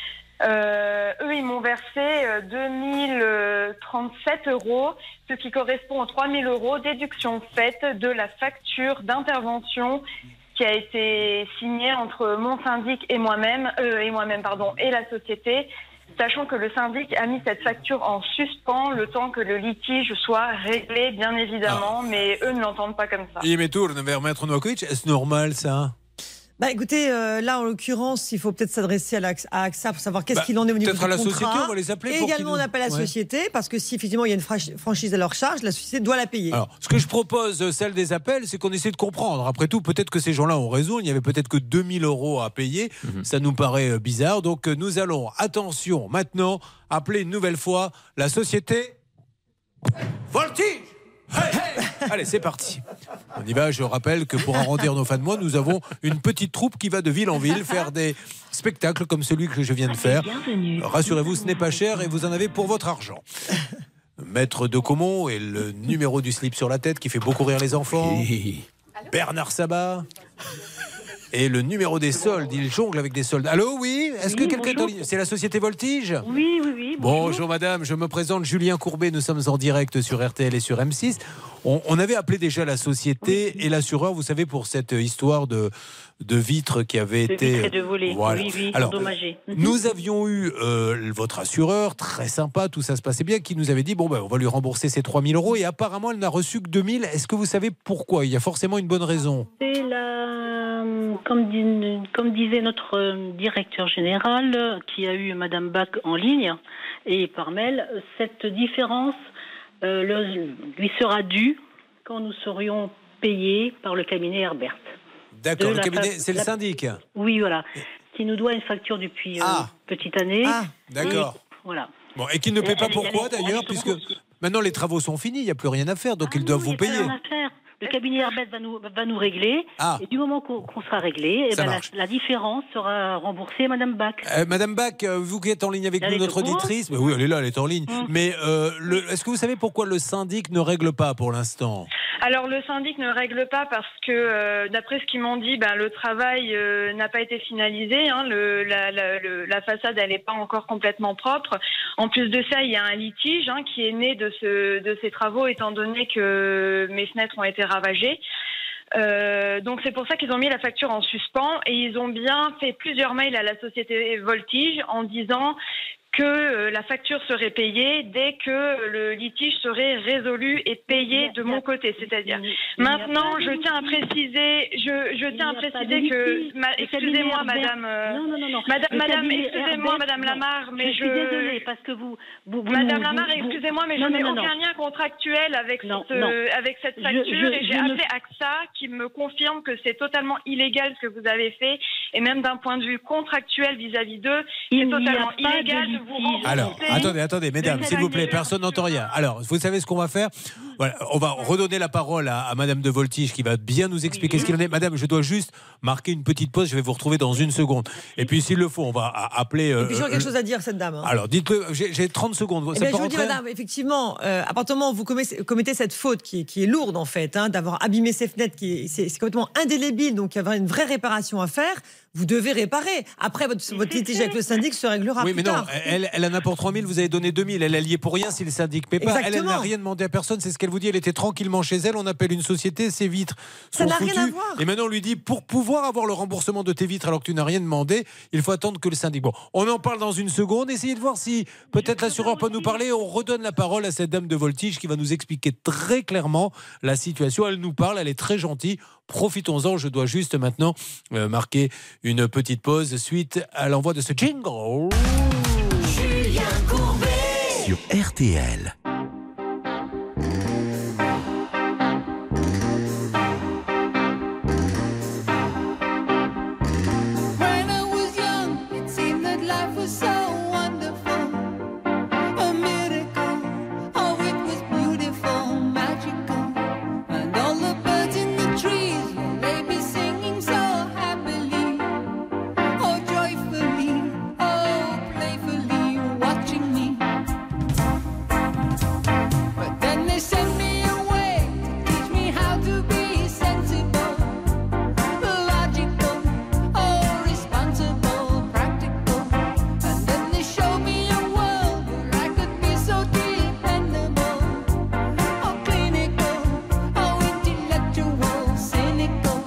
Euh, eux, ils m'ont versé euh, deux mille trente-sept euros, ce qui correspond aux trois mille euros, déduction faite de la facture d'intervention qui a été signée entre mon syndic et moi-même, euh, et moi-même, pardon, et la société, sachant que le syndic a mis cette facture en suspens le temps que le litige soit réglé, bien évidemment, ah. mais eux ne l'entendent pas comme ça. Il me tourne vers Maître Novakovic. Est-ce normal, ça ? Bah écoutez, euh, là en l'occurrence, il faut peut-être s'adresser à, à A X A pour savoir qu'est-ce bah, qu'il en est au niveau du contrat. Peut-être à la contrat. société, on va les appeler. Et pour également, nous... on appelle la ouais. société parce que si effectivement il y a une franchise à leur charge, la société doit la payer. Alors, ce que je propose, celle des appels, c'est qu'on essaie de comprendre. Après tout, peut-être que ces gens-là ont raison. Il n'y avait peut-être que deux mille euros à payer. Mm-hmm. Ça nous paraît bizarre. Donc, nous allons, attention, maintenant, appeler une nouvelle fois la société Voltige. Hey, hey. Allez, c'est parti. On y va. Je rappelle que pour arrondir nos fins de mois, nous avons une petite troupe qui va de ville en ville faire des spectacles comme celui que je viens de faire. Rassurez-vous, ce n'est pas cher et vous en avez pour votre argent. Maître de Caumont et le numéro du slip sur la tête qui fait beaucoup rire les enfants. Bernard Sabat. Et le numéro des soldes, il jongle avec des soldes. Allô, oui ? Est-ce oui, que quelqu'un est en ligne ? C'est la société Voltige ? Oui, oui, oui. Bonjour. bonjour madame, je me présente Julien Courbet, nous sommes en direct sur R T L et sur M six. On, on avait appelé déjà la société oui. et l'assureur, vous savez, pour cette histoire de, de vitres qui avait de été... De vitres et de volets, voilà. oui, oui, Alors, endommagées. Nous avions eu euh, votre assureur, très sympa, tout ça se passait bien, qui nous avait dit, bon, ben, on va lui rembourser ses trois mille euros et apparemment, elle n'a reçu que deux mille. Est-ce que vous savez pourquoi ? Il y a forcément une bonne raison. C'est la... Comme, dit, comme disait notre directeur général, qui a eu Madame Bach en ligne et par mail, cette différence euh, le, lui sera due quand nous serions payés par le cabinet Herbert. D'accord, le cabinet, c'est le la, syndic. Oui, voilà. Qui nous doit une facture depuis ah. euh, petite année. Ah, d'accord. Et, voilà. Bon, et qui ne paie pas elle, pourquoi elle, d'ailleurs, elle, puisque elle, maintenant les travaux sont finis, il n'y a plus rien à faire, donc ah, ils doivent non, vous payer. Le cabinet Herbert va nous, va nous régler. Ah. Et du moment qu'on, qu'on sera réglé, eh ben la, la différence sera remboursée à Madame Bach. Euh, Madame Bach, vous qui êtes en ligne avec elle nous, notre auditrice, mais oui, elle est là, elle est en ligne. Mmh. Mais euh, le, est-ce que vous savez pourquoi le syndic ne règle pas pour l'instant ? Alors le syndic ne règle pas parce que euh, d'après ce qu'ils m'ont dit, ben, le travail euh, n'a pas été finalisé. Hein, le, la, la, le, la façade elle n'est pas encore complètement propre. En plus de ça, il y a un litige hein, qui est né de, ce, de ces travaux étant donné que mes fenêtres ont été ravagées. Euh, donc c'est pour ça qu'ils ont mis la facture en suspens et ils ont bien fait plusieurs mails à la société Voltige en disant que euh, la facture serait payée dès que le litige serait résolu et payé de mon côté. C'est-à-dire, maintenant, je tiens à préciser, je, je tiens à préciser que, ma, excusez-moi, madame, euh, non, non, non, non. madame, Le madame, cabinet excusez-moi, Herbert, madame non. Lamarre, mais je je, suis désolée parce que vous, vous, vous madame vous- Lamarre, vous- excusez-moi, mais non, je n'ai non, non, aucun non. lien contractuel avec Non, cette, non. euh, avec cette Je- facture je- et j'ai je ne- appelé AXA qui me confirme que c'est totalement illégal ce que vous avez fait et même d'un point de vue contractuel vis-à-vis d'eux, c'est Il n'y a totalement pas de illégal de vous litige. rembourser. Alors, attendez, attendez, mesdames, de s'il vous plaît, cette personne n'entend rien. Alors, vous savez ce qu'on va faire? Voilà, on va redonner la parole à, à Madame de Voltige qui va bien nous expliquer ce qu'il en est. Madame, je dois juste marquer une petite pause, je vais vous retrouver dans une seconde. Et puis, s'il le faut, on va a- appeler... euh, Et puis j'aurais euh, quelque chose à dire, cette dame. hein. Alors, dites-le, j'ai j'ai trente secondes. Eh Ça bien, peut je vous dis, rentrer madame, effectivement, euh, à partir du moment où vous commettez, commettez cette faute qui est, qui est lourde, en fait, hein, d'avoir abîmé ces fenêtres, qui est, c'est, c'est complètement indélébile, donc il y a une vraie réparation à faire, vous devez réparer. Après, votre, votre litige avec le syndic se réglera Oui, plus mais non, tard. elle, elle en a pour trois mille, vous avez donné deux mille. Elle est liée pour rien si le syndic paie pas. Elle, elle Exactement. n'a rien demandé à personne, c'est ce qu'elle vous dit. Elle était tranquillement chez elle, on appelle une société, ses vitres Ça sont n'a rien foutues. à voir. Et maintenant, on lui dit, pour pouvoir avoir le remboursement de tes vitres alors que tu n'as rien demandé, il faut attendre que le syndic... Bon, on en parle dans une seconde. Essayez de voir si peut-être l'assureur peut nous parler. On redonne la parole à cette dame de Voltige qui va nous expliquer très clairement la situation. Elle nous parle, elle est très gentille. Profitons-en, je dois juste maintenant euh, marquer une petite pause suite à l'envoi de ce jingle. Julien Courbet sur R T L. When I was young, it seemed that life was so wonderful. A miracle, oh, it was beautiful, magical. And all the birds in the trees, well, they be singing so happily. Oh, joyfully, oh, playfully, watching me. But then they sent me away to teach me how to be sensible, logical, oh, responsible, practical. And then they showed me a world where I could be so dependable, oh, clinical, oh, intellectual, cynical.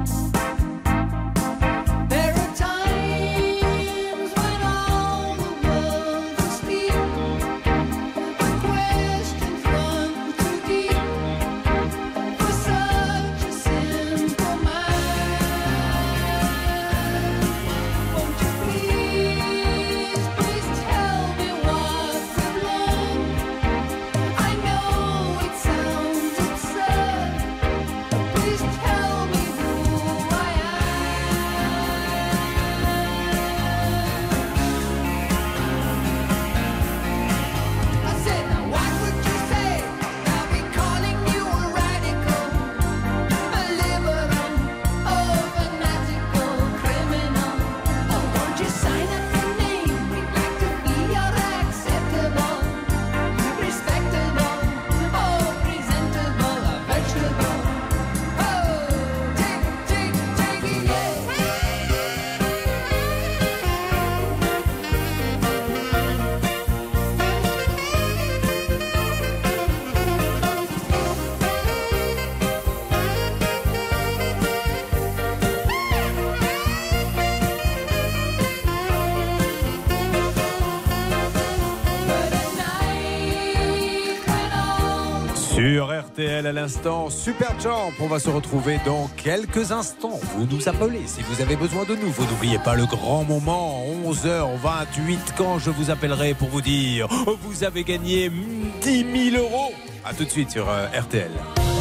There are times when all the world is still, when questions run too deep for such a simple mind. Won't you please, please tell me what we've learned? I know it sounds absurd, but please tell me who I am. I said, now what would you say? I'll be calling you a radical, a liberal, oh, fanatical criminal. Oh, won't you sign up your name? We'd like to be your acceptable, respectable, oh, presentable, a vegetable. Oh, take, take, take it, yeah. Sur R T L à l'instant, Super Jump. On va se retrouver dans quelques instants. Vous nous appelez si vous avez besoin de nous. Vous n'oubliez pas le grand moment, onze heures vingt-huit, quand je vous appellerai pour vous dire oh, vous avez gagné dix mille euros. A tout de suite sur euh, R T L.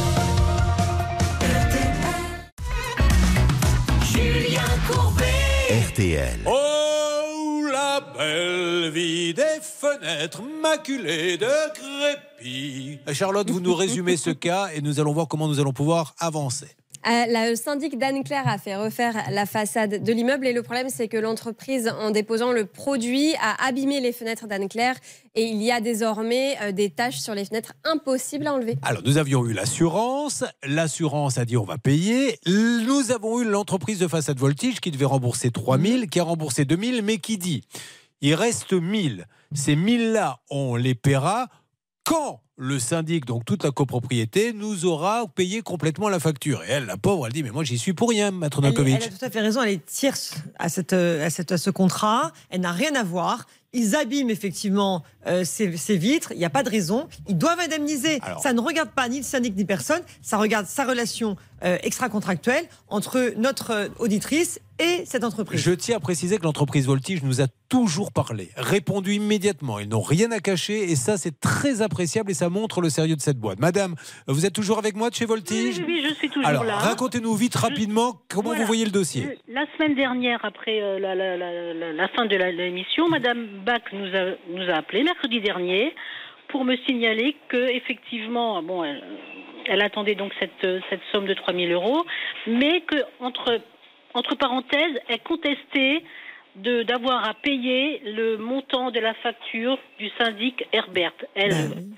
Julien Courbet. R T L. Oh, la belle vie des fenêtres maculées de crépi. Charlotte, vous nous résumez ce cas et nous allons voir comment nous allons pouvoir avancer. Euh, Le syndic d'Anne-Claire a fait refaire la façade de l'immeuble et le problème c'est que l'entreprise en déposant le produit a abîmé les fenêtres d'Anne-Claire et il y a désormais euh, des taches sur les fenêtres impossibles à enlever. Alors, nous avions eu l'assurance. L'assurance a dit on va payer. Nous avons eu l'entreprise de façade Voltige qui devait rembourser trois mille, qui a remboursé deux mille, mais qui dit il reste mille. Ces mille-là, on les paiera quand le syndic, donc toute la copropriété, nous aura payé complètement la facture. Et elle, la pauvre, elle dit mais moi j'y suis pour rien, Maître Elle, Novakovic. elle a tout à fait raison, elle est tierce à, cette, à, cette, à ce contrat, elle n'a rien à voir. Ils abîment effectivement euh, ces, ces vitres, il n'y a pas de raison. Ils doivent indemniser. Alors, ça ne regarde pas ni le syndic ni personne, ça regarde sa relation euh, extra-contractuelle entre notre euh, auditrice et cette entreprise. Je tiens à préciser que l'entreprise Voltige nous a toujours parlé, répondu immédiatement. Ils n'ont rien à cacher et ça, c'est très appréciable et ça montre le sérieux de cette boîte. Madame, vous êtes toujours avec moi de chez Voltige ? Oui, oui, je suis toujours Alors, là. racontez-nous vite, rapidement, comment Voilà. vous voyez le dossier. La semaine dernière, après euh, la, la, la, la, la fin de la- l'émission, Madame Bach nous a, nous a appelé mercredi dernier pour me signaler que effectivement, bon, elle, elle attendait donc cette, cette somme de trois mille euros, mais que entre entre parenthèses, elle contestait de d'avoir à payer le montant de la facture du syndic Herbert. Elle,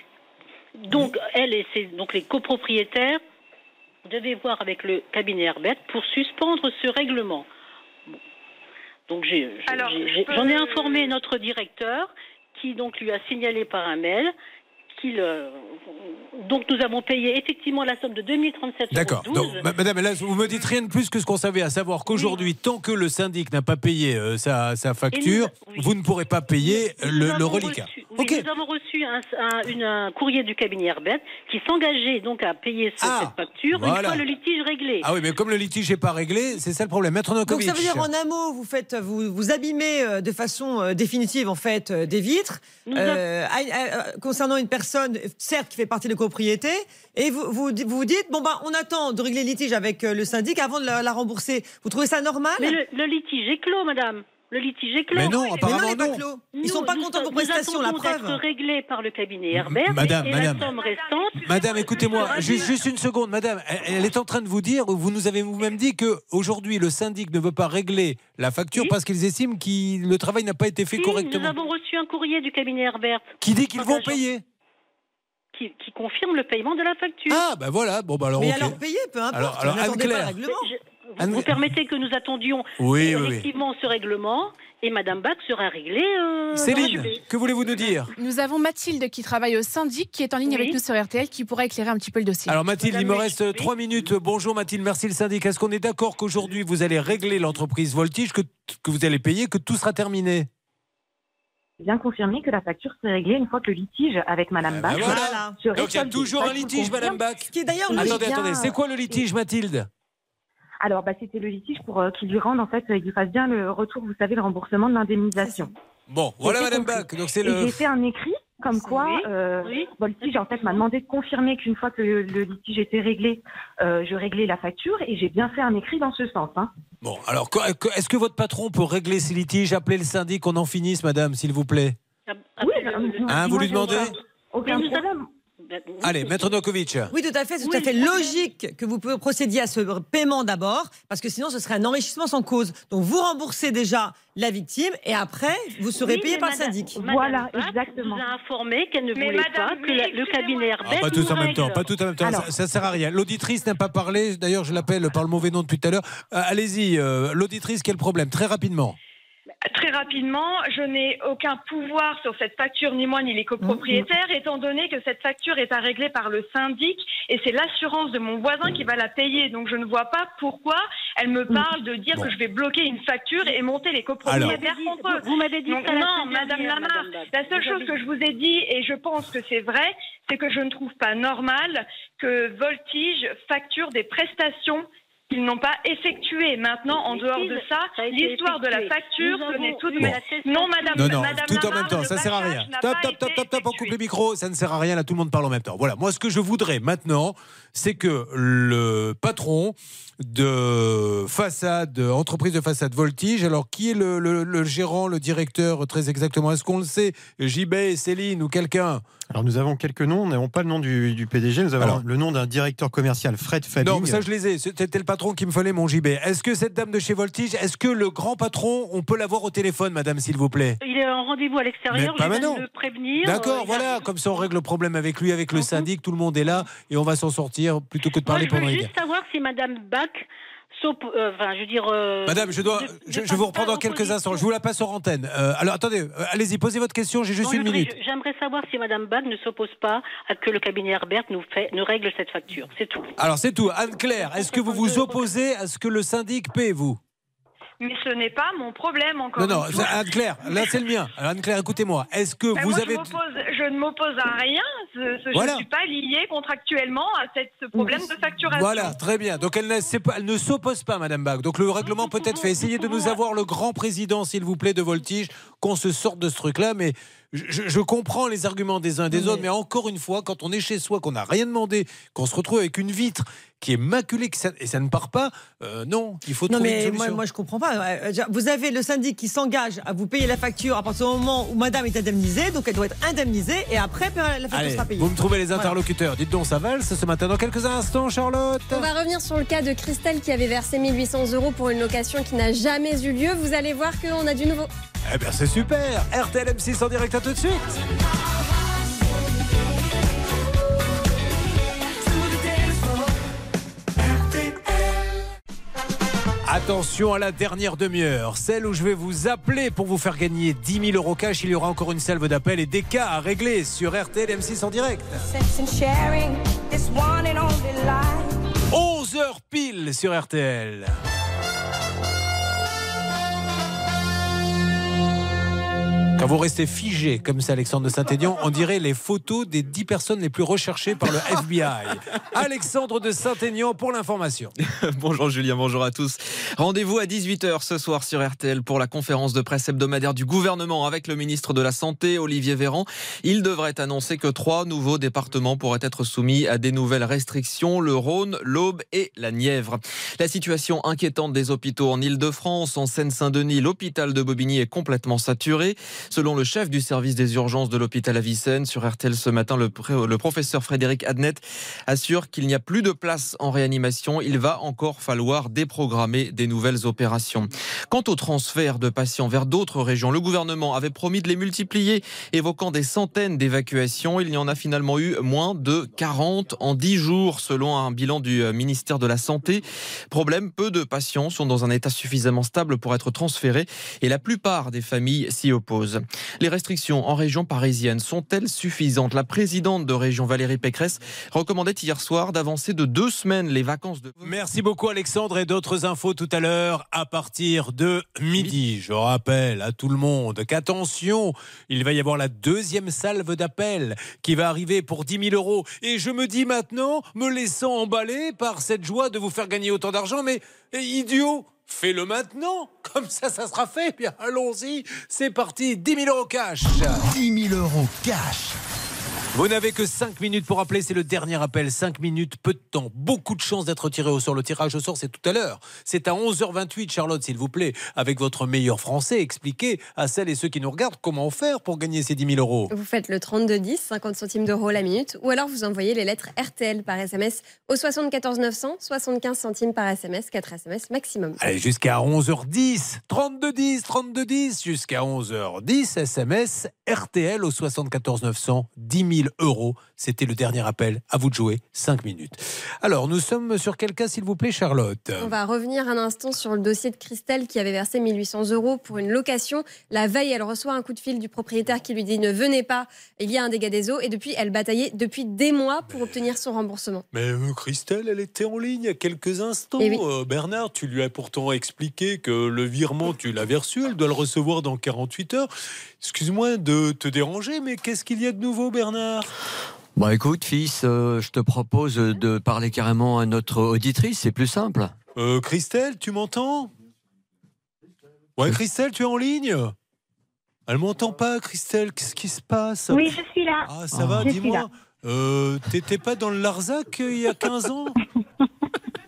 donc elle et ses, donc les copropriétaires devaient voir avec le cabinet Herbert pour suspendre ce règlement. Bon. Donc j'ai, j'ai- Alors, j'ai- je j'ai- peux- j'en ai informé notre directeur qui donc lui a signalé par un mail qu'il euh, donc nous avons payé effectivement la somme de deux mille trente-sept euros. D'accord. Donc, ma- madame, là, vous me dites rien de plus que ce qu'on savait, à savoir qu'aujourd'hui, tant que le syndic n'a pas payé euh, sa, sa facture, vous ne pourrez pas payer euh, le, le reliquat. Reçu, oui, nous avons reçu un, un- une- un courrier du cabinet Herbert qui s'engageait donc à payer ce- cette facture voilà. une fois le litige réglé. Ah oui, mais comme le litige n'est pas réglé, c'est ça le problème. Maître Donc Novakovic. ça veut dire en un mot, vous faites, vous, vous abîmez euh, de façon euh, définitive en fait euh, des vitres euh, à- à- concernant une personne certes qui fait partie de copropriété et vous vous, vous vous dites bon bah on attend de régler le litige avec euh, le syndic avant de la, la rembourser. Vous trouvez ça normal? Mais le, le litige est clos, madame. Le litige est clos. Mais non, apparemment Mais non, il est pas non. clos. Ils Nous- sont pas nous contents de vos sommes- prestations, nous la attendons preuve. d'être réglés par le cabinet Herbert. Madame, et madame. la somme restante. Madame, écoutez-moi, sera juste, due- juste une seconde, madame. Elle, elle est en train de vous dire, vous nous avez vous-même dit qu'aujourd'hui, le syndic ne veut pas régler la facture parce qu'ils estiment que le travail n'a pas été fait Si, correctement. nous avons reçu un courrier du cabinet Herbert. Qui dit qu'ils vont Engageant. payer. Qui, qui confirme le paiement de la facture. Ah, ben voilà, bon, bah alors. Mais ok. alors payez, peu importe. Alors- alors, n'attendez pas le Anne-Claire. règlement. Mais je- vous, Anne- vous permettez que nous attendions Oui, euh, oui, oui. effectivement ce règlement et Madame Bach sera réglée. euh, dans la Céline, journée. que voulez-vous nous dire? Nous avons Mathilde qui travaille au syndic, qui est en ligne Oui. avec nous sur R T L, qui pourra éclairer un petit peu le dossier. Alors Mathilde, il me Madame, reste oui. trois minutes. Bonjour Mathilde, merci le syndic. Est-ce qu'on est d'accord qu'aujourd'hui vous allez régler l'entreprise Voltige, que, que vous allez payer, que tout sera terminé? Bien confirmé que la facture serait réglée une fois que le litige avec Madame ben Bach voilà. serait Donc il y a soldé. toujours Ça, un je vous litige, confirme. Madame Bach. Ce qui est d'ailleurs Oui, Attendez, bien, attendez, c'est quoi le euh, litige, Mathilde? Alors, bah, c'était le litige pour euh, qu'il lui rende, en fait, euh, il lui fasse bien le retour, vous savez, le remboursement de l'indemnisation. Bon, voilà J'ai Madame compris. Bach. Donc c'est Et le. j'ai fait un écrit comme quoi euh, Voltige, en fait, m'a demandé de confirmer qu'une fois que le, le litige était réglé, euh, je réglais la facture et j'ai bien fait un écrit dans ce sens. Hein. Bon, alors que- que- est-ce que votre patron peut régler ces litiges, appeler le syndic, qu'on en finisse, Madame, s'il vous plaît? Oui, euh, Hein, vous moi, lui j'ai demandez? Aucun, aucun problème. Allez, Maître Novakovic. Oui, tout à fait, c'est tout à fait logique que vous procédiez à ce paiement d'abord, parce que sinon ce serait un enrichissement sans cause. Donc vous remboursez déjà la victime et après vous serez Oui, payé mais par le madame- syndic. Madame Voilà, Bach exactement. nous a informé qu'elle ne Mais voulait madame, pas que mais la- le cabinet Herbert Ah, pas tous en nous même temps, règle. pas tous en même temps, Alors- ça, ça sert à rien. L'auditrice n'a pas parlé, d'ailleurs je l'appelle par le mauvais nom depuis tout à l'heure. Euh, Allez-y, euh, l'auditrice, quel problème? Très rapidement. Très rapidement, je n'ai aucun pouvoir sur cette facture, ni moi ni les copropriétaires, étant donné que cette facture est à régler par le syndic et c'est l'assurance de mon voisin qui va la payer. Donc je ne vois pas pourquoi elle me parle de dire Bon. que je vais bloquer une facture et monter les copropriétaires Alors. contre eux. Vous m'avez dit Donc, ça la non, semaine Madame dernière, Lamar, Madame Bach. la seule Vous chose avez que dit- je vous ai dit, et je pense que c'est vrai, c'est que je ne trouve pas normal que Voltige facture des prestations qu'ils n'ont pas effectuées. Maintenant, en dehors de ça, Ça a été l'histoire de la effectué. facture, Nous ce n'est avons tout de eu même. l'attestation. Non, Madame, Non, non, Madame tout en Lamar, même temps, le ça sert à rien. bâchage n'a Top, pas top, top, été top, top, on coupe effectué. les micros, ça ne sert à rien, là tout le monde parle en même temps. Voilà, moi ce que je voudrais maintenant, c'est que le patron de façade, de entreprise de façade Voltige. Alors, qui est le, le- le gérant, le directeur, très exactement? Est-ce qu'on le sait? J B, Céline ou quelqu'un? Alors nous avons quelques noms, nous n'avons pas le nom du, du P D G, nous avons Alors. le nom d'un directeur commercial, Fred Fabing. Non, ça je les ai. C'était le patron qui me fallait, mon J B. Est-ce que cette dame de chez Voltige, est-ce que le grand patron, on peut l'avoir au téléphone, madame, s'il vous plaît? Il est en rendez-vous à l'extérieur, Mais pas je viens maintenant. de le prévenir. D'accord, Euh, voilà, comme ça on règle le problème avec lui, avec le syndic, tout le monde est là et on va s'en sortir plutôt que de Moi, parler je veux pendant les juste savoir si Madame Bach, s'op- euh, enfin, je veux dire... euh, Madame, je dois, de- je, de je vous pas reprends dans quelques instants. Je vous la passe en antenne. Euh, alors attendez, euh, allez-y, posez votre question. J'ai juste Non, une je voudrais- minute. J'aimerais savoir si Madame Bach ne s'oppose pas à que le cabinet Herbert nous, fait, nous règle cette facture. C'est tout. Alors c'est tout. Anne-Claire, est-ce que vous vous opposez à ce que le syndic paie, vous? Mais ce n'est pas mon problème encore. Non, non, une fois. Anne-Claire, là c'est le mien. Alors Anne-Claire, écoutez-moi. Est-ce que Ben, vous moi, avez... je, m'oppose- je ne m'oppose à rien. Je je Voilà. ne suis pas liée contractuellement à cette, ce problème de facturation. Voilà, très bien. Donc elle, ne s'est pas- elle ne s'oppose pas, Madame Bach. Donc le règlement peut être fait. Essayez de nous avoir le grand président, s'il vous plaît, de Voltige, qu'on se sorte de ce truc-là. Mais je, je- je comprends les arguments des uns et des autres, mais encore une fois, quand on est chez soi, qu'on n'a rien demandé, qu'on se retrouve avec une vitre qui est maculée que ça- et ça ne part pas, euh, non, il faut Non, trouver une mais solution. moi, moi je comprends pas. Euh, Vous avez le syndic qui s'engage à vous payer la facture à partir du moment où madame est indemnisée, donc elle doit être indemnisée et après la facture Allez, sera payée. vous me trouvez les Voilà. interlocuteurs. Dites donc, ça valse ce matin dans quelques instants, Charlotte. On va revenir sur le cas de Christelle qui avait versé mille huit cents euros pour une location qui n'a jamais eu lieu. Vous allez voir qu'on a du nouveau. Eh bien, c'est super. R T L M six en direct, à tout de suite. Attention à la dernière demi-heure, celle où je vais vous appeler pour vous faire gagner dix mille euros cash. Il y aura encore une salve d'appels et des cas à régler sur R T L M six en direct. onze heures pile sur R T L. Quand vous restez figé comme ça, Alexandre de Saint-Aignan, on dirait les photos des dix personnes les plus recherchées par le F B I. Alexandre de Saint-Aignan pour l'information. Bonjour Julien, bonjour à tous. Rendez-vous à dix-huit heures ce soir sur R T L pour la conférence de presse hebdomadaire du gouvernement avec le ministre de la Santé, Olivier Véran. Il devrait annoncer que trois nouveaux départements pourraient être soumis à des nouvelles restrictions, le Rhône, l'Aube et la Nièvre. La situation inquiétante des hôpitaux en Ile-de-France, en Seine-Saint-Denis, l'hôpital de Bobigny est complètement saturé. Selon le chef du service des urgences de l'hôpital Avicenne, sur R T L ce matin, le, pré- le professeur Frédéric Adnet assure qu'il n'y a plus de place en réanimation. Il va encore falloir déprogrammer des nouvelles opérations. Quant au transfert de patients vers d'autres régions, le gouvernement avait promis de les multiplier, évoquant des centaines d'évacuations. Il y en a finalement eu moins de quarante en dix jours, selon un bilan du ministère de la Santé. Problème, peu de patients sont dans un état suffisamment stable pour être transférés et la plupart des familles s'y opposent. Les restrictions en région parisienne sont-elles suffisantes? La présidente de région, Valérie Pécresse, recommandait hier soir d'avancer de deux semaines les vacances de... Merci beaucoup Alexandre et d'autres infos tout à l'heure à partir de midi. Je rappelle à tout le monde qu'attention, il va y avoir la deuxième salve d'appel qui va arriver pour dix mille euros. Et je me dis maintenant, me laissant emballer par cette joie de vous faire gagner autant d'argent, mais eh, idiot, fais-le maintenant. Comme ça, ça sera fait. Bien, allons-y. C'est parti. dix mille euros cash. dix mille euros cash. Vous n'avez que cinq minutes pour appeler, c'est le dernier appel. cinq minutes, peu de temps, beaucoup de chances d'être tiré au sort. Le tirage au sort, c'est tout à l'heure. C'est à onze heures vingt-huit, Charlotte, s'il vous plaît. Avec votre meilleur français, expliquez à celles et ceux qui nous regardent comment faire pour gagner ces dix mille euros. Vous faites le trente-deux dix, cinquante centimes d'euros la minute, ou alors vous envoyez les lettres R T L par S M S au soixante-quatorze neuf cents, soixante-quinze centimes par S M S, quatre S M S maximum. Allez, jusqu'à onze heures dix, trente-deux dix, trente-deux dix, jusqu'à onze heures dix, S M S R T L au soixante-quatorze neuf cents, dix mille euros. C'était le dernier appel. À vous de jouer, cinq minutes. Alors, nous sommes sur quel cas, s'il vous plaît, Charlotte? On va revenir un instant sur le dossier de Christelle qui avait versé mille huit cents euros pour une location. La veille, elle reçoit un coup de fil du propriétaire qui lui dit « Ne venez pas, il y a un dégât des eaux ». Et depuis, elle bataillait depuis des mois pour obtenir son remboursement. Mais euh, Christelle, elle était en ligne il y a quelques instants. Eh oui. Euh, Bernard, tu lui as pourtant expliqué que le virement, tu l'avais reçu, elle doit le recevoir dans quarante-huit heures. Excuse-moi de te déranger, mais qu'est-ce qu'il y a de nouveau, Bernard? Bon, écoute, fils, euh, je te propose de parler carrément à notre auditrice, c'est plus simple. Euh, Christelle, tu m'entends? Ouais, Christelle, tu es en ligne? Elle m'entend pas, Christelle, qu'est-ce qui se passe? Oui, je suis là. Ah, ça va, Je suis dis-moi. là. Euh, T'étais pas dans le Larzac euh, il y a quinze ans?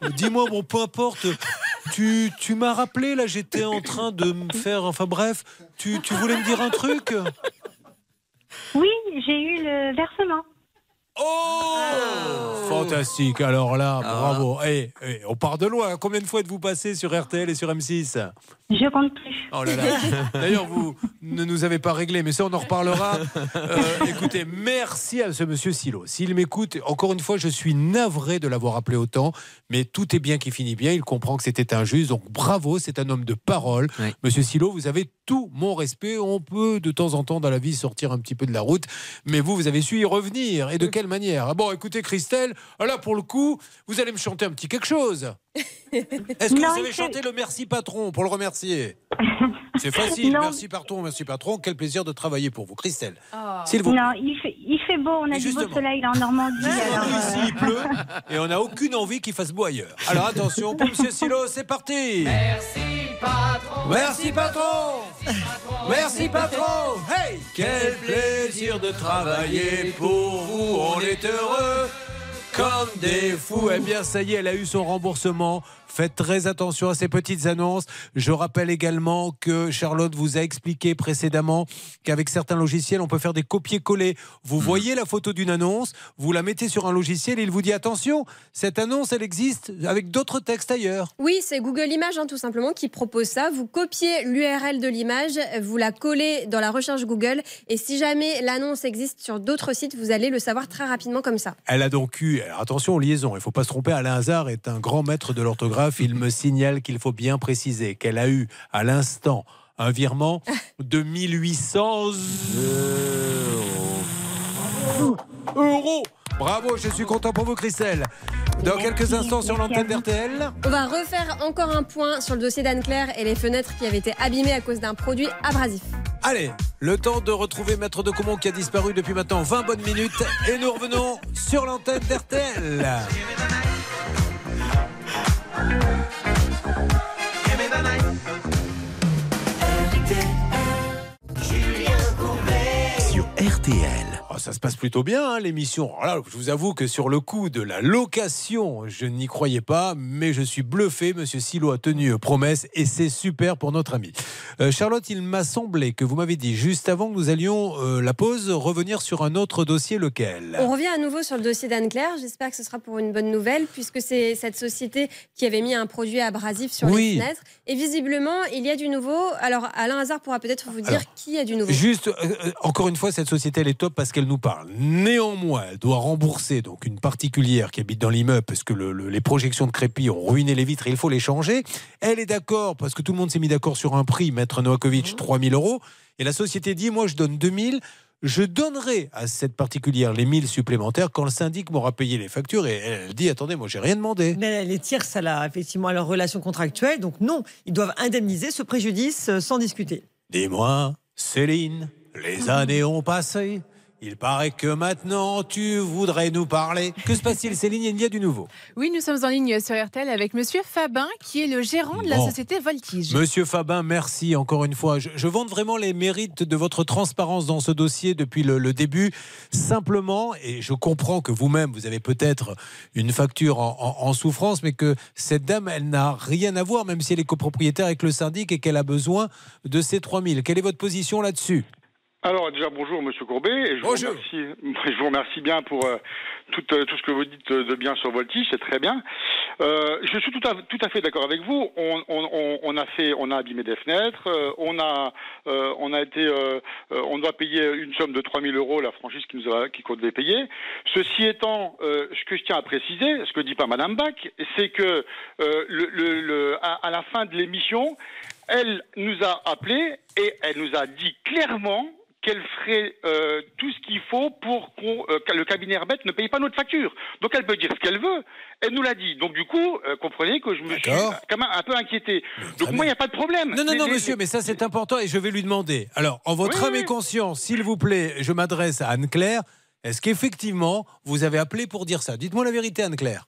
Dis-moi, bon, peu importe. Tu, tu m'as rappelé, là, j'étais en train de me faire. Enfin bref, tu, tu voulais me dire un truc? Oui, j'ai eu le versement. Oh, fantastique. Alors là, bravo. Eh, eh, on part de loin. Combien de fois êtes-vous passé sur R T L et sur M six? Je compte plus. Oh là là. D'ailleurs, vous ne nous avez pas réglé, mais ça, on en reparlera. Euh, écoutez, merci à ce monsieur Silo. S'il m'écoute, encore une fois, je suis navré de l'avoir appelé autant, mais tout est bien qui finit bien. Il comprend que c'était injuste, donc bravo, c'est un homme de parole. Oui. Monsieur Silo, vous avez tout mon respect. On peut de temps en temps dans la vie sortir un petit peu de la route, mais vous, vous avez su y revenir. Et de quelle manière? Ah bon, écoutez, Christelle, là, pour le coup, vous allez me chanter un petit quelque chose. Est-ce que non, vous savez chanter le merci patron pour le remercier? C'est facile, non. Merci patron, merci patron. Quel plaisir de travailler pour vous, Christelle. Oh. S'il vous plaît. Non, il fait, il fait beau, on a du beau soleil là en Normandie. Alors, ici, euh... il pleut et on n'a aucune envie qu'il fasse beau ailleurs. Alors attention, pour Monsieur Silo, c'est parti. Merci patron. Merci patron. Merci patron. Hey, quel plaisir de travailler pour vous. On est heureux comme des fous. Eh bien, ça y est, elle a eu son remboursement. Faites très attention à ces petites annonces. Je rappelle également que Charlotte vous a expliqué précédemment qu'avec certains logiciels, on peut faire des copier-coller. Vous voyez la photo d'une annonce, vous la mettez sur un logiciel et il vous dit attention, cette annonce, elle existe avec d'autres textes ailleurs. Oui, c'est Google Images, hein, tout simplement, qui propose ça. Vous copiez l'U R L de l'image, vous la collez dans la recherche Google et si jamais l'annonce existe sur d'autres sites, vous allez le savoir très rapidement comme ça. Elle a donc eu, alors attention aux liaisons, il ne faut pas se tromper, Alain Hazard est un grand maître de l'orthographe. Il me signale qu'il faut bien préciser qu'elle a eu à l'instant un virement de mille huit cents euros. Bravo, je suis content pour vous, Christelle. Dans quelques instants sur l'antenne d'R T L. On va refaire encore un point sur le dossier d'Anne-Claire et les fenêtres qui avaient été abîmées à cause d'un produit abrasif. Allez, le temps de retrouver Maître de Comont qui a disparu depuis maintenant vingt bonnes minutes et nous revenons sur l'antenne d'R T L. Sur R T L. Oh, ça se passe plutôt bien, hein, l'émission. Alors là, je vous avoue que sur le coup de la location, je n'y croyais pas, mais je suis bluffé. Monsieur Silo a tenu promesse et c'est super pour notre ami. Euh, Charlotte, il m'a semblé que vous m'avez dit juste avant que nous allions, euh, la pause, revenir sur un autre dossier, lequel? On revient à nouveau sur le dossier d'Anne-Claire. J'espère que ce sera pour une bonne nouvelle, puisque c'est cette société qui avait mis un produit abrasif sur oui. les fenêtres. Et visiblement, il y a du nouveau. Alors, Alain Hazard pourra peut-être vous dire Alors, qui a du nouveau. Juste, euh, encore une fois, cette société, elle est top parce qu'elle nous parle. Néanmoins, elle doit rembourser donc une particulière qui habite dans l'immeuble parce que le, le, les projections de crépi ont ruiné les vitres et il faut les changer. Elle est d'accord parce que tout le monde s'est mis d'accord sur un prix, Maître Novakovic, trois mille euros. Et la société dit, moi je donne deux mille. Je donnerai à cette particulière les mille supplémentaires quand le syndic m'aura payé les factures. Et elle dit, attendez, moi j'ai rien demandé. Mais les tierces, elle a effectivement leur relation contractuelle. Donc non, ils doivent indemniser ce préjudice sans discuter. Dis-moi, Céline, les années ont passé. Il paraît que maintenant, tu voudrais nous parler. Que se passe-t-il, Céline? Il y a du nouveau. Oui, nous sommes en ligne sur R T L avec Monsieur Fabin, qui est le gérant de la bon. société Voltige. Monsieur Fabin, merci encore une fois. Je, je vante vraiment les mérites de votre transparence dans ce dossier depuis le, le début. Simplement, et je comprends que vous-même, vous avez peut-être une facture en, en, en souffrance, mais que cette dame, elle n'a rien à voir, même si elle est copropriétaire avec le syndic et qu'elle a besoin de ces trois mille. Quelle est votre position là-dessus? Alors déjà bonjour Monsieur Courbet et je vous bonjour. remercie, je vous remercie bien pour euh, tout, euh, tout ce que vous dites de bien sur Voltige, c'est très bien. Euh, je suis tout à, tout à fait d'accord avec vous. On, on, on a fait, on a abîmé des fenêtres, euh, on a, euh, on a été, euh, on doit payer une somme de trois mille euros la franchise qui nous a, qui qu'on devait payer. Ceci étant, euh, ce que je tiens à préciser, ce que dit pas Madame Bach, c'est que euh, le, le, le, à, à la fin de l'émission, elle nous a appelé et elle nous a dit clairement qu'elle ferait euh, tout ce qu'il faut pour qu'on, euh, que le cabinet Herbet ne paye pas notre facture. Donc elle peut dire ce qu'elle veut. Elle nous l'a dit. Donc du coup, euh, comprenez que je me D'accord. suis quand même un peu inquiété. Donc moi, il n'y a pas de problème. Non, non, les, non, les, monsieur, les... mais ça c'est important et je vais lui demander. Alors, en votre oui, âme oui. et conscience, s'il vous plaît, je m'adresse à Anne-Claire. Est-ce qu'effectivement, vous avez appelé pour dire ça? Dites-moi la vérité, Anne-Claire.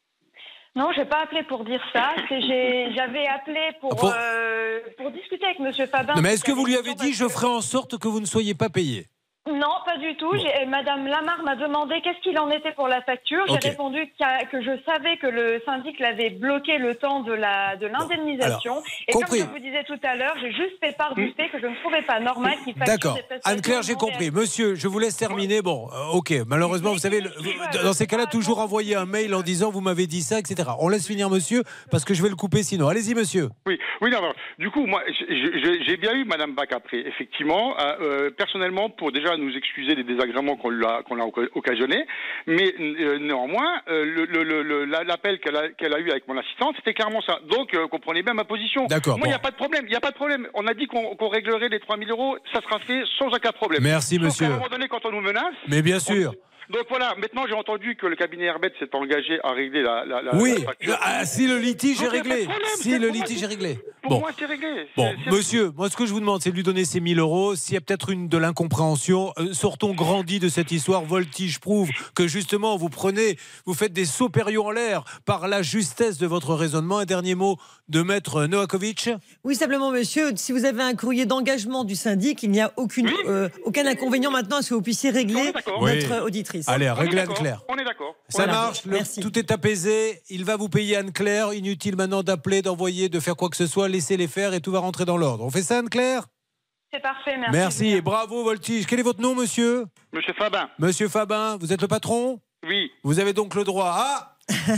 Non, je n'ai pas appelé pour dire ça. C'est, j'ai, j'avais appelé pour, ah, pour... Euh, pour discuter avec Monsieur Fabin. Non, mais est-ce que vous lui avez dit, je ferai en sorte que vous ne soyez pas payé? Non, pas du tout. J'ai- Madame Lamarre m'a demandé qu'est-ce qu'il en était pour la facture. J'ai Ok. répondu qu'a- que je savais que le syndic l'avait bloqué le temps de la de l'indemnisation. alors, Et compris. comme je vous disais tout à l'heure, j'ai juste fait part du fait que je ne trouvais pas normal qu'il facture D'accord. des prestations Anne-Claire, j'ai non compris. Monsieur, je vous laisse terminer. Bon, euh, ok. Malheureusement, vous savez, le- vous- dans ces cas-là, toujours envoyer un mail en disant vous m'avez dit ça, et cetera. On laisse finir monsieur, parce que je vais le couper sinon. Allez-y, monsieur. Oui, oui, non, non. Du coup, moi, je- je- j'ai bien eu Madame Bach après, effectivement, euh, euh, personnellement, pour déjà nous excuser des désagréments qu'on lui a, qu'on a oc- occasionnés, mais euh, néanmoins, euh, le- le- le- le- la- l'appel qu'elle a, qu'elle a eu avec mon assistante, c'était clairement ça. Donc, euh, comprenez bien ma position. D'accord, Moi, il n'y a bon. pas de problème, il n'y a pas de problème. On a dit qu'on qu'on réglerait les trois mille euros, ça sera fait sans aucun problème. Merci, Sauf monsieur. qu'à un moment donné, quand on nous menace... Mais bien sûr. Donc voilà, maintenant j'ai entendu que le cabinet Herbet s'est engagé à régler la, la, la, Oui, la facture. ah, si le litige est Donc, il y a pas de réglé. problème, Si c'est- le pour moi, litige c'est- est réglé. Pour Bon. moi, c'est réglé. Bon, C'est- c'est- monsieur, moi ce que je vous demande, c'est de lui donner ces mille euros. S'il y a peut-être une de l'incompréhension, euh, sortons grandis de cette histoire. Voltige prouve que justement vous prenez, vous faites des sauts périlleux en l'air par la justesse de votre raisonnement. Un dernier mot de maître Novakovic. Oui, simplement, monsieur, si vous avez un courrier d'engagement du syndic, il n'y a aucune, euh, aucun inconvénient maintenant à ce que vous puissiez régler Oui. notre auditrice. Allez, On est réglez d'accord, Anne-Claire. On est d'accord. Ça Voilà. marche, le- Merci. tout est apaisé. Il va vous payer Anne-Claire. Inutile maintenant d'appeler, d'envoyer, de faire quoi que ce soit. Laissez-les faire et tout va rentrer dans l'ordre. On fait ça, Anne-Claire? C'est parfait, merci. Merci et bravo, Voltige. Quel est votre nom, monsieur? Monsieur Fabin. Monsieur Fabin, vous êtes le patron? Oui. Vous avez donc le droit à...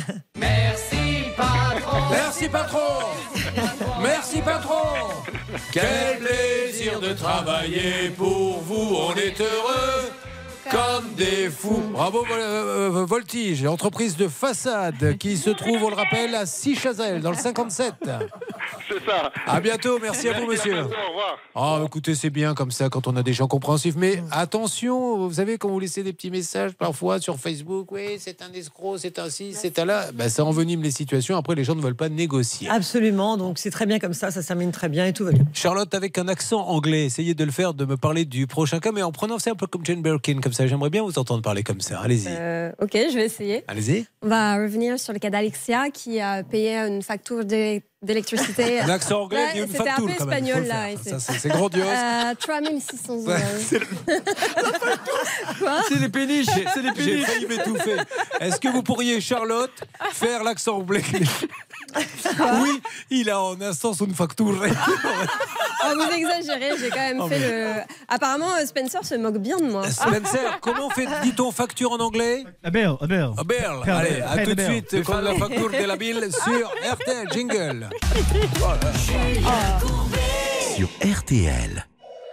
Merci patron. Merci patron. Merci patron. Quel plaisir de travailler pour vous. On est heureux comme des fous. Bravo Vol- euh, Voltige, entreprise de façade qui se trouve, on le rappelle, à Sichazel dans le cinquante-sept. C'est ça. À bientôt, merci à vous monsieur. Au revoir. Ah, écoutez, c'est bien comme ça quand on a des gens compréhensifs. Mais attention, vous savez, quand vous laissez des petits messages parfois sur Facebook, oui, c'est un escroc, c'est un ci, c'est un là, ben, ça envenime les situations. Après, les gens ne veulent pas négocier. Absolument, donc c'est très bien comme ça, ça se termine très bien et tout va bien. Charlotte, avec un accent anglais, essayez de le faire, de me parler du prochain cas, mais en prenant ça un peu comme Jane Birkin, comme ça. J'aimerais bien vous entendre parler comme ça. Allez-y. Euh, ok, je vais essayer. Allez-y. On va revenir sur le cas d'Alexia qui a payé une facture d'é- d'électricité. L'accent anglais Ouais, dit une c'était un facture peu quand même, faut espagnol le là. faire. et Ça, c'est- c'est grandiose. Euh, trois mille six cents euros. Ouais, c'est le- Quoi C'est des péniches, c'est des péniches. J'ai failli m'étouffer. Est-ce que vous pourriez, Charlotte, faire l'accent anglais? Oui, il a en instance une facture. Ah, vous exagérez, j'ai quand même Oh, fait mais- le. Apparemment, euh, Spencer se moque bien de moi. Spencer, comment fait, dit-on facture en anglais? A bill, a bill. A bill. Pay the Allez, bill. à Pay tout the de bill. suite, comme la facture de la bille sur R T L. Jingle. Sur R T L.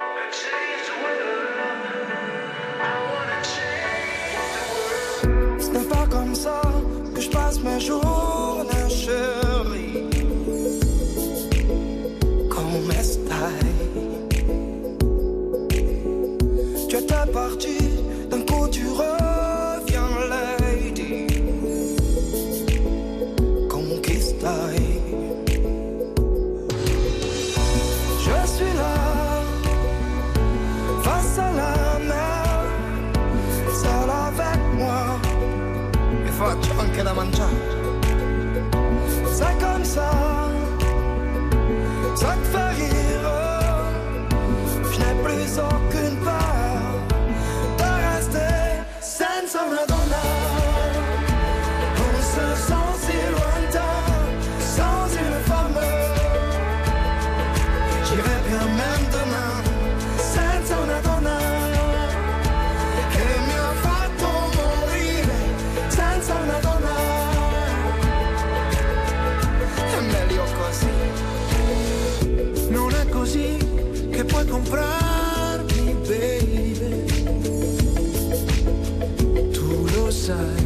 Ce n'est pas comme ça que je passe mes journées, chérie. Comme estai. Tu étais parti, d'un coup tu reviens, lady. Conquistai. Je suis là, face à la mer, seul avec moi. E faccio anche da mangiare. C'est comme ça, ça te fait rire. Je n'ai plus aucune peur de rester senza una donna. On se sent si lointain, sans une femme. J'irai bien même demain, senza una donna. Che mi ha fatto morire, senza una donna. È meglio così. Non è così che puoi comprarmi, baby. Tu lo sai.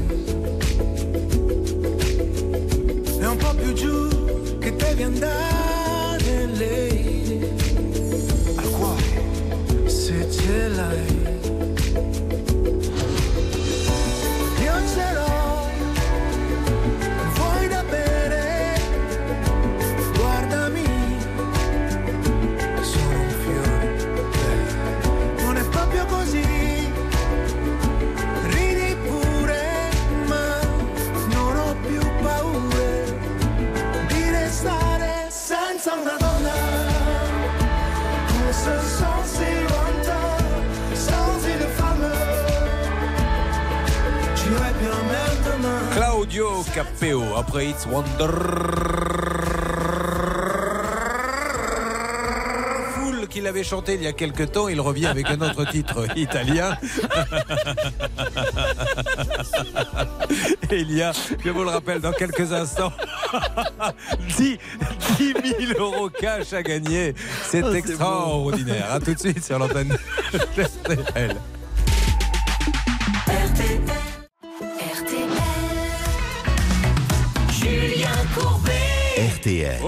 È un po' più giù che devi andare, lady. Al cuore, se ce l'hai. Io ce l'ho. Vuoi da bere? Guardami. Sono un fiore. Non è proprio così. Ridi pure, ma non ho più paure di restare senza una donna. On se sent si lointain, Capéo. Après It's Wonderful qu'il avait chanté il y a quelques temps, il revient avec un autre titre italien. Et il y a, je vous le rappelle, dans quelques instants, dix mille euros cash à gagner. C'est Oh, c'est extraordinaire. A tout de suite sur l'antenne de R T L. R T L. Julien Courbet. R T L.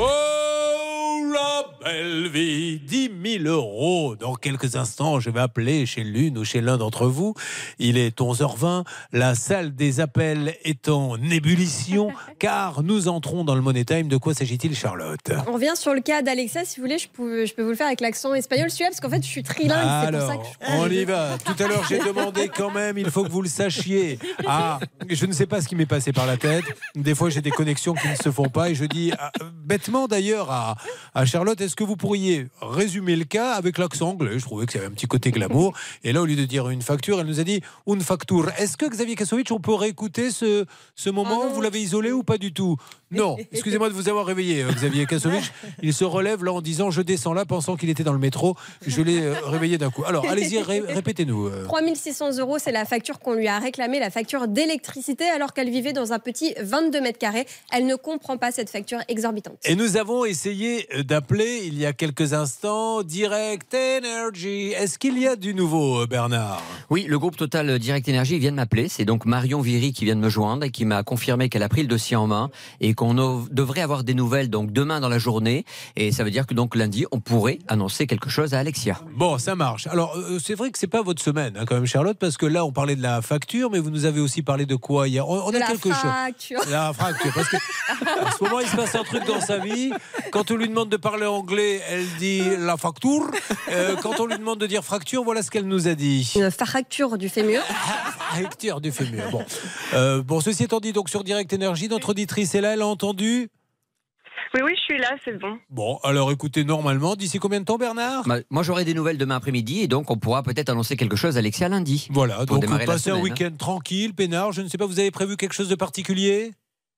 Oh, la belle vie. dix mille euros. Dans quelques instants, je vais appeler chez l'une ou chez l'un d'entre vous. Il est onze heures vingt. La salle des appels est en ébullition car nous entrons dans le Money Time. De quoi s'agit-il, Charlotte? On revient sur le cas d'Alexa. Si vous voulez, je peux, je peux vous le faire avec l'accent espagnol, celui-là, parce qu'en fait, je suis trilingue. C'est pour ça Alors, que je... on y va. Tout à l'heure, j'ai demandé quand même, il faut que vous le sachiez. Ah, je ne sais pas ce qui m'est passé par la tête. Des fois, j'ai des connexions qui ne se font pas. Et je dis, ah, bêtement d'ailleurs, à, à Charlotte, est-ce que vous pourriez résumer le cas avec l'accent anglais? Je trouvais que ça avait un petit côté glamour. Et là, au lieu de dire une facture, elle nous a dit une facture. Est-ce que Xavier Kasovic, on peut réécouter ce, ce moment? Vous l'avez isolé ou pas du tout? Non. Excusez-moi de vous avoir réveillé, euh, Xavier Kasovic. Il se relève là en disant je descends là, pensant qu'il était dans le métro. Je l'ai euh, réveillé d'un coup. Alors, allez-y, ré- répétez-nous. euh. trois mille six cents euros, c'est la facture qu'on lui a réclamée, la facture d'électricité, alors qu'elle vivait dans un petit vingt-deux mètres carrés. Elle ne comprend pas cette facture exorbitante. Et nous avons essayé d'appeler il y a quelques instants Direct Energy. Est-ce qu'il y a du nouveau, Bernard? Oui, le groupe Total Direct Energy vient de m'appeler. C'est donc Marion Viry qui vient de me joindre et qui m'a confirmé qu'elle a pris le dossier en main et qu'on o- devrait avoir des nouvelles donc demain dans la journée. Et ça veut dire que donc lundi, on pourrait annoncer quelque chose à Alexia. Bon, ça marche. Alors, euh, c'est vrai que c'est pas votre semaine, hein, quand même, Charlotte, parce que là, on parlait de la facture, mais vous nous avez aussi parlé de quoi hier? On, on De a la quelque fracture. chose. La fracture. Parce que en ce moment, il se passe un truc dans sa vie. Quand on lui demande de parler anglais, elle dit la facture. Euh, quand on lui demande de dire fracture, voilà ce qu'elle nous a dit. Une fracture du fémur. Fracture du fémur. Bon. Euh, bon, ceci étant dit, donc sur Direct Énergie, notre auditrice est là, elle a entendu. Oui, oui, je suis là, c'est bon. Bon, alors écoutez, normalement, d'ici combien de temps, Bernard? Bah, moi, j'aurai des nouvelles demain après-midi et donc on pourra peut-être annoncer quelque chose à Alexia lundi. Voilà, pour donc vous démarrer la passez un semaine, week-end tranquille, peinard. Je ne sais pas, vous avez prévu quelque chose de particulier?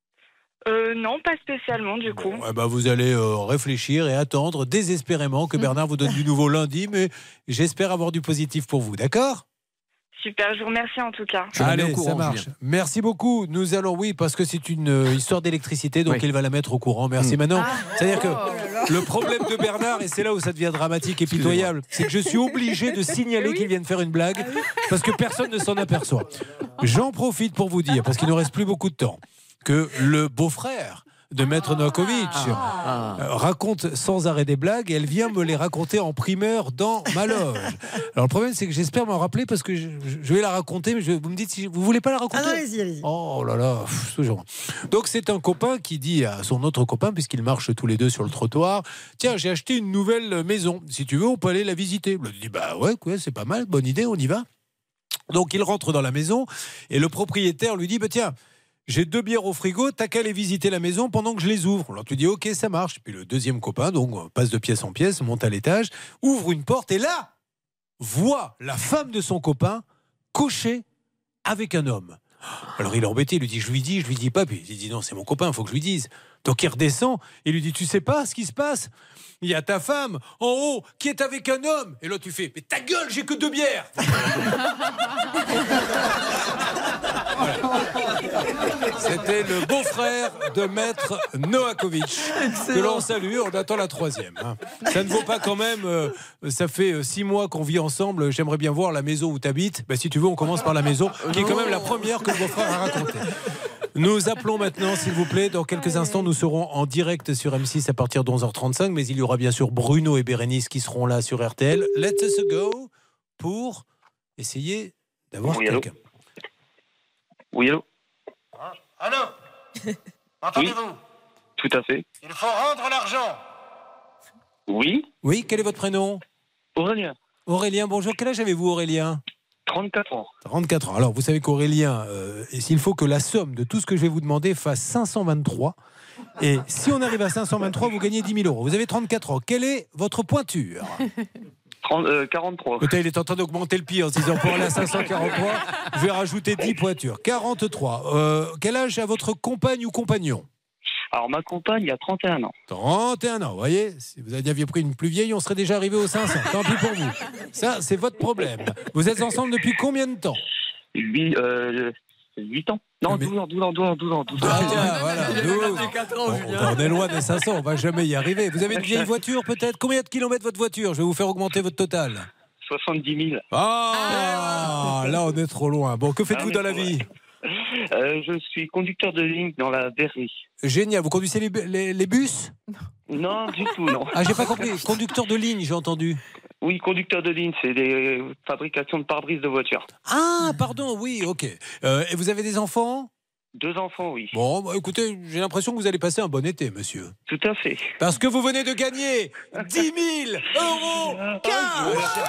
Euh, non, pas spécialement, du coup. Eh ben, vous allez euh, réfléchir et attendre désespérément que Bernard vous donne du nouveau lundi, mais j'espère avoir du positif pour vous, d'accord? Super, je vous remercie en tout cas. Allez, ça marche. Merci beaucoup. Nous allons, oui, parce que c'est une euh, histoire d'électricité, donc Oui. il va la mettre au courant. Merci. Mm. Maintenant, Ah. c'est-à-dire que Oh le problème de Bernard, et c'est là où ça devient dramatique et pitoyable, c'est que je suis obligé de signaler qu'il vient de faire une blague, parce que personne ne s'en aperçoit. J'en profite pour vous dire, parce qu'il ne reste plus beaucoup de temps, que le beau-frère de Maître Novakovic Ah. euh, raconte sans arrêt des blagues et elle vient me les raconter en primeur dans ma loge. Alors le problème c'est que j'espère m'en rappeler parce que je, je vais la raconter, mais je, vous me dites si vous voulez pas la raconter. Ah non, allez-y, allez-y. Oh là là, pff, toujours. Donc c'est un copain qui dit à son autre copain, puisqu'ils marchent tous les deux sur le trottoir, tiens, j'ai acheté une nouvelle maison, si tu veux on peut aller la visiter. Il dit bah ouais, ouais c'est pas mal, bonne idée, on y va. Donc il rentre dans la maison et le propriétaire lui dit bah tiens, j'ai deux bières au frigo, t'as qu'à aller visiter la maison pendant que je les ouvre. Alors tu dis ok, ça marche. Puis le deuxième copain donc passe de pièce en pièce, monte à l'étage, ouvre une porte et là voit la femme de son copain coucher avec un homme. Alors il est embêté, il lui dit je lui dis, je lui dis pas. Puis il dit non, c'est mon copain, il faut que je lui dise. Donc il redescend et lui dit tu sais pas ce qui se passe? Il y a ta femme en haut qui est avec un homme. Et là tu fais mais ta gueule, j'ai que deux bières. C'était le beau-frère de Maître Novakovic que l'on salue, on attend la troisième. hein. Ça ne vaut pas quand même, euh, ça fait euh, six mois qu'on vit ensemble, j'aimerais bien voir la maison où tu habites. Bah, si tu veux, on commence par la maison, qui est quand même la première que le beau-frère a racontée. Nous appelons maintenant, s'il vous plaît. Dans quelques instants, nous serons en direct sur M six à partir de onze heures trente-cinq, mais il y aura bien sûr Bruno et Bérénice qui seront là sur R T L. Let's go pour essayer d'avoir Oui, allô. quelqu'un. Oui, allô. Allô. Entendez-vous? Tout à fait. Il faut rendre l'argent. Oui. Oui, quel est votre prénom? Aurélien. Aurélien, bonjour. Quel âge avez-vous, Aurélien? trente-quatre ans. trente-quatre ans. Alors, vous savez qu'Aurélien, euh, s'il faut que la somme de tout ce que je vais vous demander fasse cinq cent vingt-trois. Et si on arrive à cinq cent vingt-trois, vous gagnez dix mille euros. Vous avez trente-quatre ans. Quelle est votre pointure? trente, euh, quarante-trois. Putain, il est en train d'augmenter le pied en se disant pour aller à cinq cent quarante-trois, je vais rajouter dix pointures. quarante-trois. Euh, quel âge a votre compagne ou compagnon? Alors, ma compagne, il y a trente et un ans. trente et un ans, vous voyez, si vous aviez pris une plus vieille, on serait déjà arrivé aux cinq cents. Tant pis pour vous. Ça, c'est votre problème. Vous êtes ensemble depuis combien de temps? huit, euh, huit ans. Non, Mais- douze ans, douze ans, douze ans, douze ans. douze ans. Ah, tiens, voilà, douze. On, on est loin des cinq cents, on va jamais y arriver. Vous avez une vieille voiture peut-être? Combien de kilomètres votre voiture? Je vais vous faire augmenter votre total. soixante-dix mille. Ah, là on est trop loin. Bon, que faites-vous Ah, dans la mais vie? Euh, je suis conducteur de ligne dans la verrerie. Génial, vous conduisez les, les- les bus? Non, du tout, non. Ah, j'ai pas compris. Conducteur de ligne, j'ai entendu. Oui, conducteur de ligne, c'est des fabrications de pare-brise de voitures. Ah, pardon, oui, ok. Euh, et vous avez des enfants? Deux enfants, oui. Bon, bah, écoutez, j'ai l'impression que vous allez passer un bon été, monsieur. Tout à fait. Parce que vous venez de gagner dix mille euros cash.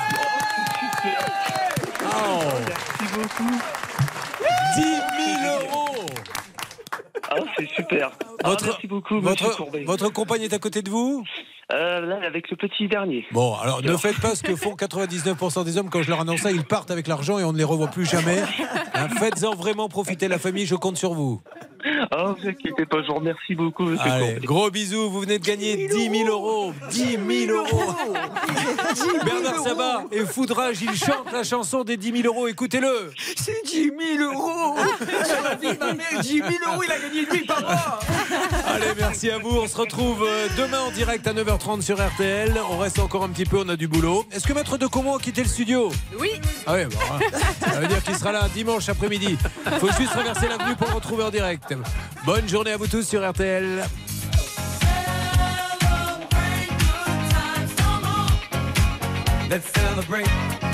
Oh. Merci beaucoup. dix mille euros. Ah, c'est super. Ah, Votre, merci beaucoup, monsieur votre, Courbet. votre compagne est à côté de vous? Euh, là, avec le petit dernier. Bon, alors ne faites pas ce que font quatre-vingt-dix-neuf pour cent des hommes quand je leur annonce ça, ils partent avec l'argent et on ne les revoit plus jamais. Hein, faites-en vraiment profiter la famille, je compte sur vous. Oh, vous inquiétez pas, je vous remercie beaucoup, monsieur Allez, Courbet. gros bisous, vous venez de gagner dix mille euros. dix mille euros. Bernard Sabat et Foudrage, ils chantent la chanson des dix mille euros, écoutez-le. C'est dix mille euros. Sur la vie de ma mère, dix mille euros, il a gagné lui par mois. Allez, merci à vous. On se retrouve euh, demain en direct à neuf heures trente sur R T L. On reste encore un petit peu, on a du boulot. Est-ce que Maître de Comont a quitté le studio? Oui. Ah oui, bon, hein. Ça veut dire qu'il sera là dimanche après-midi. Il faut juste traverser l'avenue pour le retrouver en direct. Bonne journée à vous tous sur R T L. Let's celebrate.